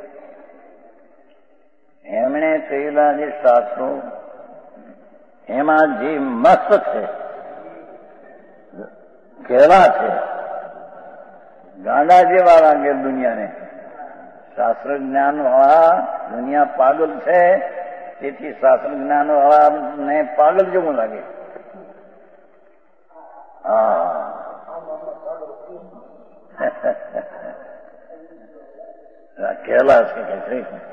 S1: એમણે કહેલા જે શાસ્ત્રો, એમાં જે મત છે, કહેલા છે, ગાંડા જેવા લાગે દુનિયાને. શાસ્ત્ર જ્ઞાન વાળા દુનિયા પાગલ છે, તેથી શાસ્ત્ર જ્ઞાન વાળાને પાગલ જેવું લાગે. હા કહેલા છે કે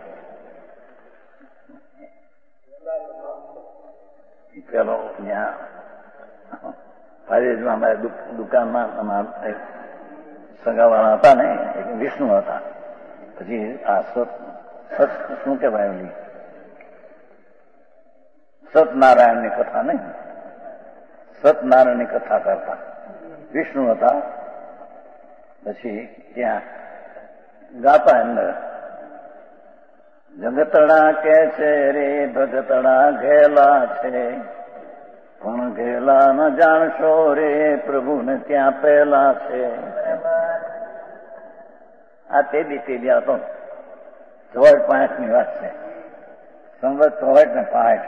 S1: પેલો ત્યાં ફારેજમાં અમારે દુકાનમાં અમારા સગાવાળા હતા ને એક વિષ્ણુ હતા. પછી આ સત સત શું કહેવાય એની સતનારાયણની કથા નહીં, સતનારાયણની કથા કરતા વિષ્ણુ હતા. પછી ત્યાં ગાતા અંદર જગતડા કે છે રે ભગતડા ઘેલા છે, પણ ઘેલા ન જાણશો રે પ્રભુને ત્યાં પહેલા છે. આ તે દી તે દી હતો ચોવાટ પાંચ ની વાત છે. સંવત ચોવાટ ને પાંચ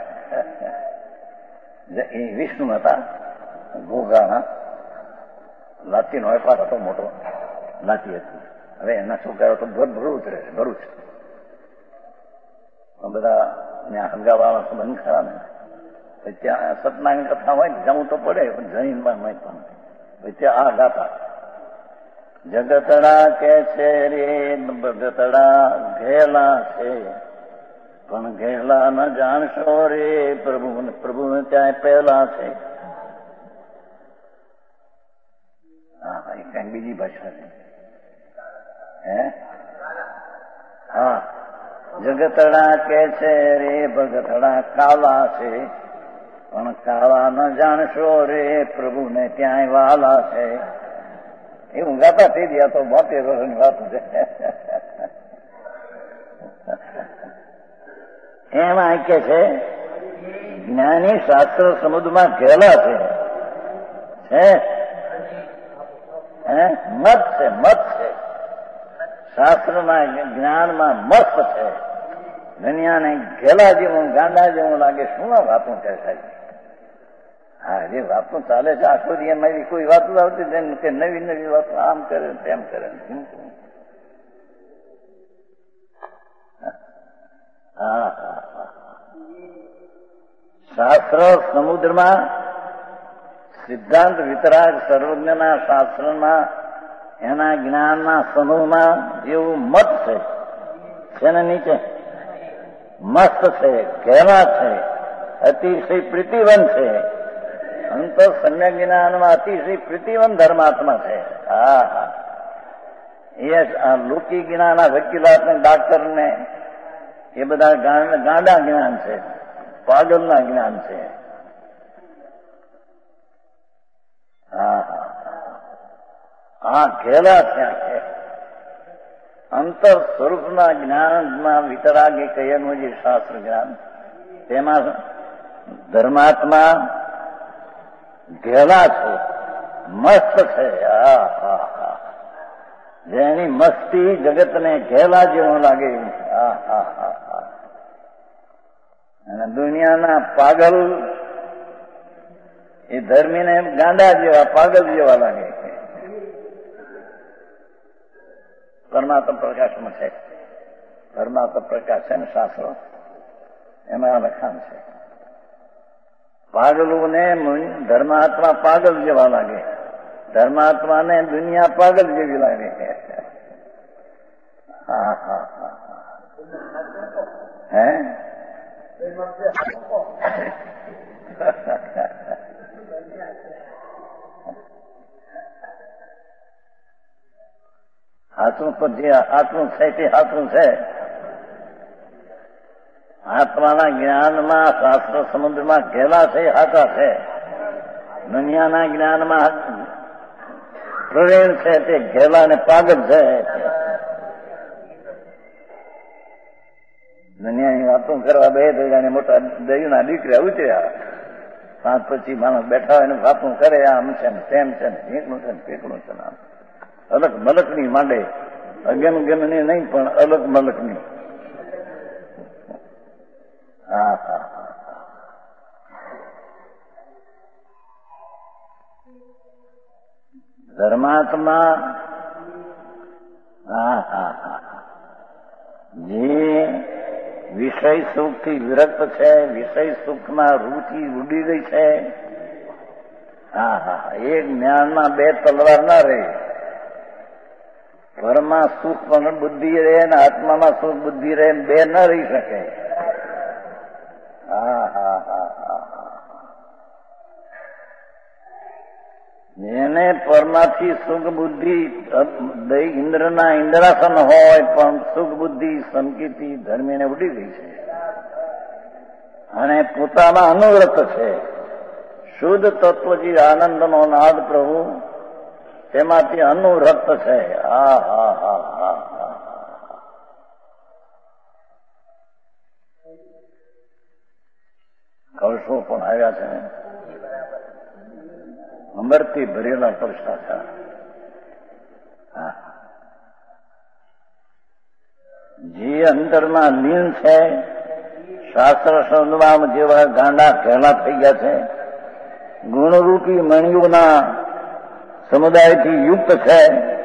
S1: એ વિષ્ણુ હતા. ઘોઘાના લાતીનો વેપાર હતો, મોટો લાતી હતી. હવે એના છોકરાઓ તો ભરૂચ રહે, ભરૂચ બધા ત્યાં હંગાવાળા સંબંધ ખરા ને. ત્યાં સતનારાયણ કથા હોય જવું તો પડે, પણ જૈનમાં હોય પણ ત્યાં આ ગાતા જગતડા કે છે રે ભગતડા ઘેલા છે, પણ ઘેલા ન જાણશો રે પ્રભુ પ્રભુને ત્યાં પહેલા છે. હા એ કઈ બીજી ભાષા છે. હે હા જગતડા કે છે રે ભગતડા કાલા છે, પણ કાળા ન જાણશો રે પ્રભુને ત્યાંય વાલા છે. એવું ગાતા થઈ ગયા તો બોતેર વર્ષની વાત છે. એમાં કે છે જ્ઞાની શાસ્ત્ર સમુદ્રમાં ઘેલા છે. હે મત છે, મત છે. શાસ્ત્રમાં જ્ઞાનમાં મસ્ત છે. દુનિયાને ઘેલા જેવું ગાંડા જેવું લાગે. શું આ વાતો કહે સાહેબ? હા જે વાતો ચાલે છે આખો દી એમાં કોઈ વાતો આવતી કે નવી નવી વાતો આમ કરે તેમ કરે. હા શાસ્ત્ર સમુદ્રમાં સિદ્ધાંત વિતરાગ સર્વજ્ઞના શાસ્ત્રમાં એના જ્ઞાનના સમૂહમાં જેવું મત છે તેને નીચે મસ્ત છે, ઘેલા છે, અતિશય પ્રીતિવંત છે. અંતર સમ્યક જ્ઞાનમાં અતિશય પ્રીતિવંત ધર્માત્મા છે. હા હા એ લૌકિક જ્ઞાન વકીલાત ને ડાક્ટર ને એ બધા ગાંડા જ્ઞાન છે, પાગલના જ્ઞાન છે. હા હા આ ઘેલા થયા છે. અંતર સ્વરૂપના જ્ઞાનમાં વિતરાગે કહેલું જે શાસ્ત્ર જ્ઞાન તેમાં ધર્માત્મા ઘેલા છે, મસ્ત છે. હા હા હા જેની મસ્તી જગતને ઘેલા જેવું લાગે. હા હા હા હા અને દુનિયાના પાગલ એ ધર્મીને ગાંડા જેવા પાગલ જેવા લાગે. પરમાત્મા પ્રકાશમાં છે, પરમાત્મા પ્રકાશ છે ને શાસ્ત્રો એમાં લખાણ છે. પાગલોને ધર્માત્મા પાગલ જેવા લાગે, ધર્માત્માને દુનિયા પાગલ જેવી લાગે. હા હા હા હે હાથું પર જે હાથું છે તે હાથું છે. આત્માના જ્ઞાનમાં શાસ્ત્ર સમુદ્રમાં ઘેલા છે, હાથા છે. દુનિયાના જ્ઞાનમાં પ્રવીણ છે તે ઘેલા ને પાગલ છે. દુનિયાની વાતો કરવા બે દરિયાને મોટા દરિયાના દીકરા ઉતર્યા. પાંચ પછી માણસ બેઠા હોય ને વાતો કરે આમ છે ને તેમ છે ને એકલું છે ને પેકલું છે ને અલગ મલકની માંડે, અગન ગનની નહીં પણ અલગ મલકની. હા હા ધર્માત્મા હા હા જે વિષય સુખથી વિરક્ત છે, વિષય સુખમાં રુચિ ઉડી ગઈ છે, હા હા એ જ્ઞાનમાં બે તલવાર ના રહે. ઘરમાં સુખ પણ બુદ્ધિ રહે ને આત્મામાં સુખ બુદ્ધિ રહે, બે ન રહી શકે. હા હા હા હા જેને પરમાથી સુખ બુદ્ધિ ઇન્દ્રના ઇન્દ્રાસન હોય પણ સુખ બુદ્ધિ સંકિતી ધર્મીને ઉડી ગઈ છે અને પોતાના અનુવ્રત છે. શુદ્ધ તત્વજી આનંદનો નાદ પ્રભુ તેમાંથી અનુવ્રત છે. હા હા હા હા હા કળશો પણ આવ્યા છે, અમરથી ભરેલા કળશા છે. જે અંદરમાં લીન છે, શાસ્ત્ર શબ્દમાં જેવા ગાંડા ઘેલા થઈ ગયા છે, ગુણરૂપી મણિઓના સમુદાયથી યુક્ત છે.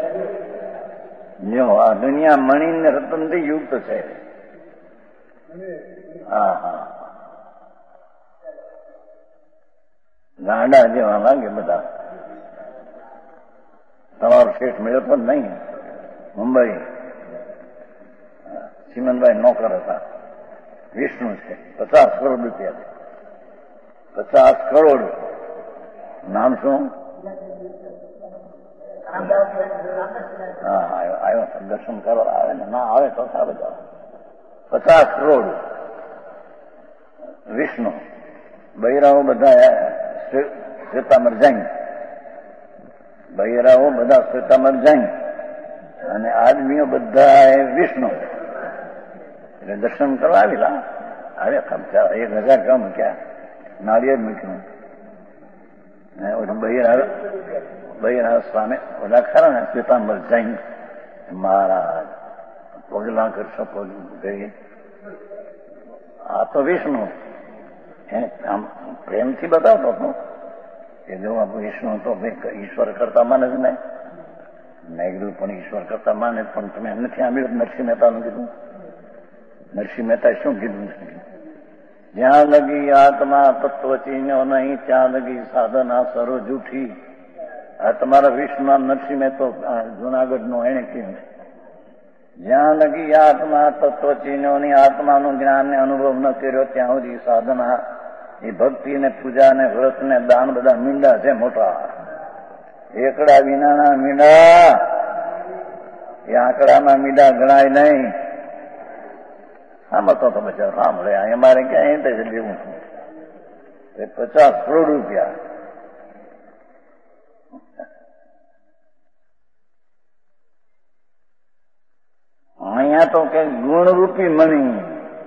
S1: જો આ દુનિયા મણિને રતનથી યુક્ત છે. હા હા ગાંડા જેવા લાગે બધા. તમારો શેઠ મળ્યો પણ નહીં મુંબઈ, ચીમનભાઈ નોકર હતા, વિષ્ણુ છે, પચાસ કરોડ રૂપિયા, પચાસ કરોડ. નામ શું? હા આવ્યો દર્શન કરવા આવે ને, ના આવે તો સારું જ આવે. પચાસ કરોડ વિષ્ણુ. બૈરાઓ બધા શ્વેતામર જૈન, બૈરાઓ બધા શ્વેતામર જૈન અને આદમીઓ બધા વિષ્ણુ. એટલે દર્શન કરવા આવેલા. આવ્યા ખર્ચા એક હજાર ગ્રામ મૂક્યા, નાળિયેર મૂક્યું. બૈરા બૈરા સ્વામી બધા ખરા ને શ્વેતાંબર જૈન મહારાજ પગલા કરશો પગ ગઈ. આ તો વિષ્ણુ એને આમ પ્રેમથી બતાવતો હતો કે જો આ વિષ્ણુ તો ઈશ્વર કરતા માને જ નહીં. મેં કીધું પણ ઈશ્વર કરતા માને પણ તમે નથી આંબળ્યું. નરસિંહ મહેતાનું કીધું. નરસિંહ મહેતાએ શું કીધું? જ્યાં લગી આત્મા તત્વ ચીન્યો નહીં ત્યાં લગી સાધના સરો જૂઠી. આ તમારા વિશ્વના નરસિંહ મહેતો જુનાગઢનો એને કીધું. જ્યાં લગી આત્મા તત્વ ચીન્યોની આત્માનું જ્ઞાનને અનુભવ ન કર્યો ત્યાં સુધી સાધના એ ભક્તિ ને પૂજા ને વ્રત ને દાન બધા મીંડા છે મોટા. એકડા વિનાના મીંડા એ આંકડામાં મીંડા ગણાય નહીં. આમાં તો બચાર સાંભળે અમારે ક્યાં એ લેવું છું એ પચાસ કરોડ રૂપિયા. અહીંયા તો કે ગુણરૂપી મણી.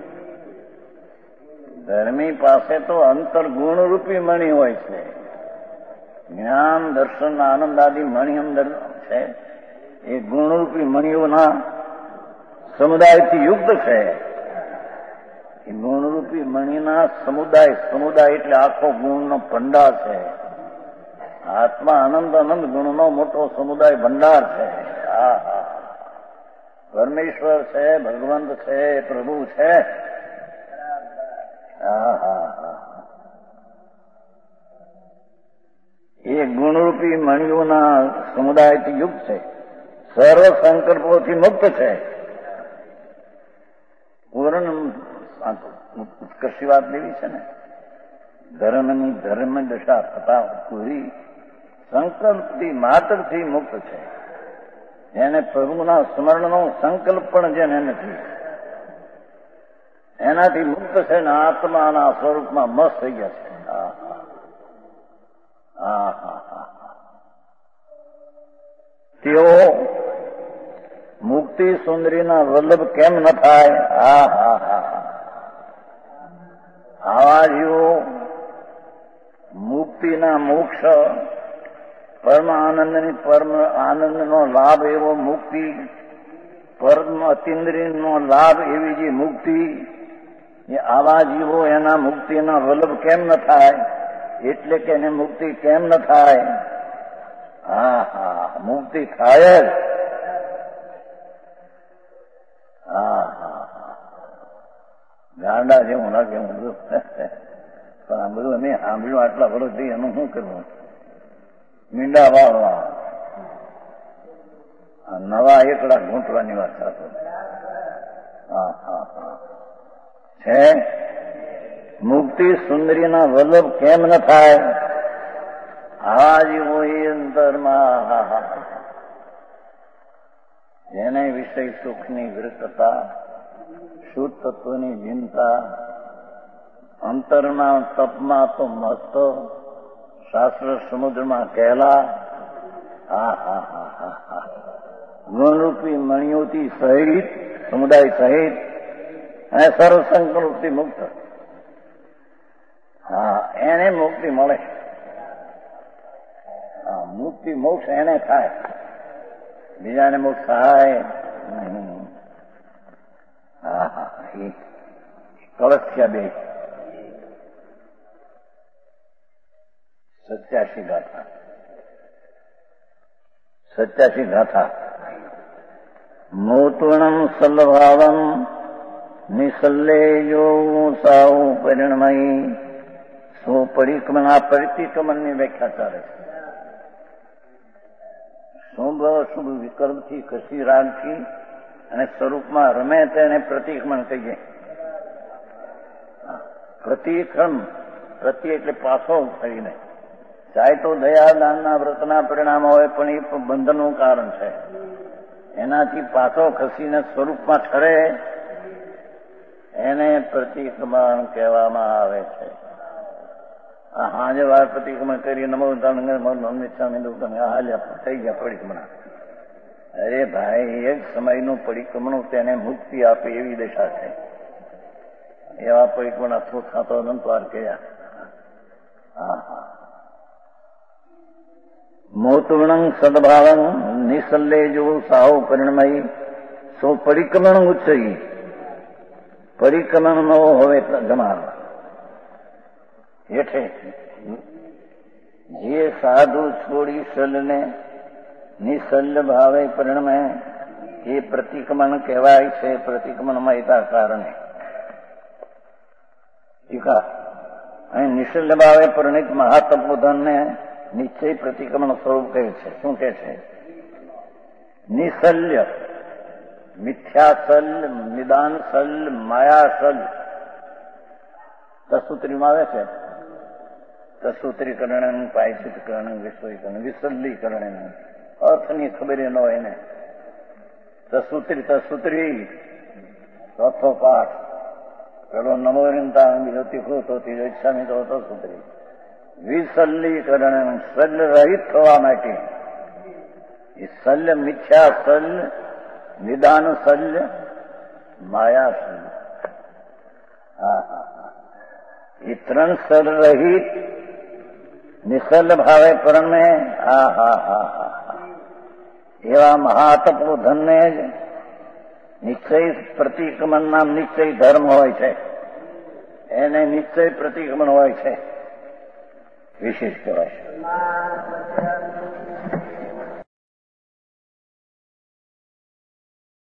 S1: ધર્મી પાસે તો અંતર ગુણરૂપી મણી હોય છે. જ્ઞાન દર્શન આનંદ આદિ મણી અંદર છે એ ગુણરૂપી મણીઓના સમુદાયથી યુક્ત છે. એ ગુણરૂપી મણીના સમુદાય, સમુદાય એટલે આખો ગુણનો ભંડાર છે. આત્મા આનંદ આનંદ ગુણનો મોટો સમુદાય ભંડાર છે. હા હા પરમેશ્વર છે, ભગવંત છે, પ્રભુ છે. હા હા હા એ ગુણરૂપી મણીઓના સમુદાયથી યુક્ત છે. સર્વ સંકલ્પોથી મુક્ત છે. પૂર્ણ ઉત્કર્ષી વાત લેવી છે ને. ધર્મની ધર્મ દશા થતા પૂરી સંકલ્પથી માત્રથી મુક્ત છે. એને પ્રભુના સ્મરણનો સંકલ્પ પણ જેને નથી એનાથી મુક્ત છે ને આત્માના સ્વરૂપમાં મસ્ત થઈ ગયા છે. હા હા હા તેઓ મુક્તિ સુંદરીના વલ્લભ કેમ ન થાય? હા હા હા આવા જીવો મુક્તિના મોક્ષ પરમ આનંદની પરમ આનંદનો લાભ એવો મુક્તિ, પરમ અતિન્દ્રિયનો લાભ એવી જે મુક્તિ, એ આવા જીવો એના મુક્તિના વલ્લભ કેમ ન થાય? એટલે કે એને મુક્તિ કેમ ન થાય? હા હા મુક્તિ થાય જ. ગાંડા જેવું લાગે હું બધું પણ આ બધું અમે સાંભળ્યું આટલા વર્ષથી એનું શું કરવું? મીંડા વાળવા નવા એકડા ઘૂંટવાની વાત થતો. હા હા હા છે મુક્તિ સુંદરીના વલ્લભ કેમ ન થાય? આજ હોય અંતરમાં હા હા જેને વિષય સુખની વૃત્તતા, શુદ્ધ તત્વની ભિન્નતા, અંતરના તપમાં તો મસ્ત, શાસ્ત્ર સમુદ્રમાં કહેલા. હા હા હા હા હા ગુણરૂપી મણિઓથી સહિત, સમુદાય સહિત અને સર્વ સંકલ્પથી મુક્ત. હા એને મુક્તિ મળે. હા મુક્તિ મોક્ષ એને થાય, બીજાને મોક્ષ થાય નહીં. હા હા એ કળસ્યા બે સત્યાસી ગાથા સત્યાસી ગાથા મોતુણમ સલભાવમ નિસલ્લેયો સાઉ પરિણમયી સો પરિક્રમણ. આ પરિક્રમણની વ્યાખ્યા ચાલે છે. શુભ અશુભ વિકલ્પથી ખસી રાખી અને સ્વરૂપમાં રમે તેને પ્રતિક્રમણ કહીએ. પ્રતિક્રમ પ્રતિ એટલે પાછો થઈને, ચાહે તો દયાદાનના વ્રતના પરિણામ હોય પણ એ બંધનનું કારણ છે. એનાથી પાછો ખસીને સ્વરૂપમાં ઠરે એને પ્રતિક્રમણ કહેવામાં આવે છે. હાજે વાર પ્રતિક્રમણ કરી નમો હાલ્યા થઈ ગયા પરિક્રમણા. અરે ભાઈ એક સમયનું પરિક્રમણ તેને મુક્તિ આપે એવી દશા છે. એવા પરિક્રમણા થતો થતો અનંતવાર ગયા. હા હા મોતુર્ણં સદભાવં નિસલ્લેજો સાહુ પરિણમયી સો પરિક્રમણ ઉચ્ચયી. પરિક્રમણ ન હોય જમાર હેઠે જે સાધુ છોડી સલને નિસલ્લ ભાવે પરિણમે એ પ્રતિક્રમણ કહેવાય છે. પ્રતિક્રમણમાં એના કારણે ટીકા અહીં નિસલ્લ ભાવે પરિણિત મહાતપોધનને નિશ્ચય પ્રતિક્રમણ સ્વરૂપ કહે છે. શું કહે છે? નિસલ્ય મિથ્યાસલ, નિદાનસલ, માયાસલ. તસુત્રીમાં આવે છે તસુત્રીકરણ, પાયચિતકરણ, વિશ્વકરણ, વિસલ્લીકરણ. અર્થની ખબર ન હોય ને. તસુત્રી તસુત્રી ચોથો પાઠ પેલો નમો નિંતા બીજો તીખો તો ત્રીજો ઈચ્છામી તો તસુત્રી. વિસલ્લીકરણ સલ રહિત થવા માટે. એ સલ્ય મિથ્યા સલ, નિદાન સલ્ય, માયા સલ. હા હા હા એ ત્રણ સલ રહિત નિસલ ભાવે પરમે. હા હા હા હા હા એવા મહાતપોધનને જ નિશ્ચય પ્રતિક્રમણ નામ નિશ્ચય ધર્મ હોય છે. એને નિશ્ચય પ્રતિક્રમણ હોય છે. વિશેષ કહેવાય છે.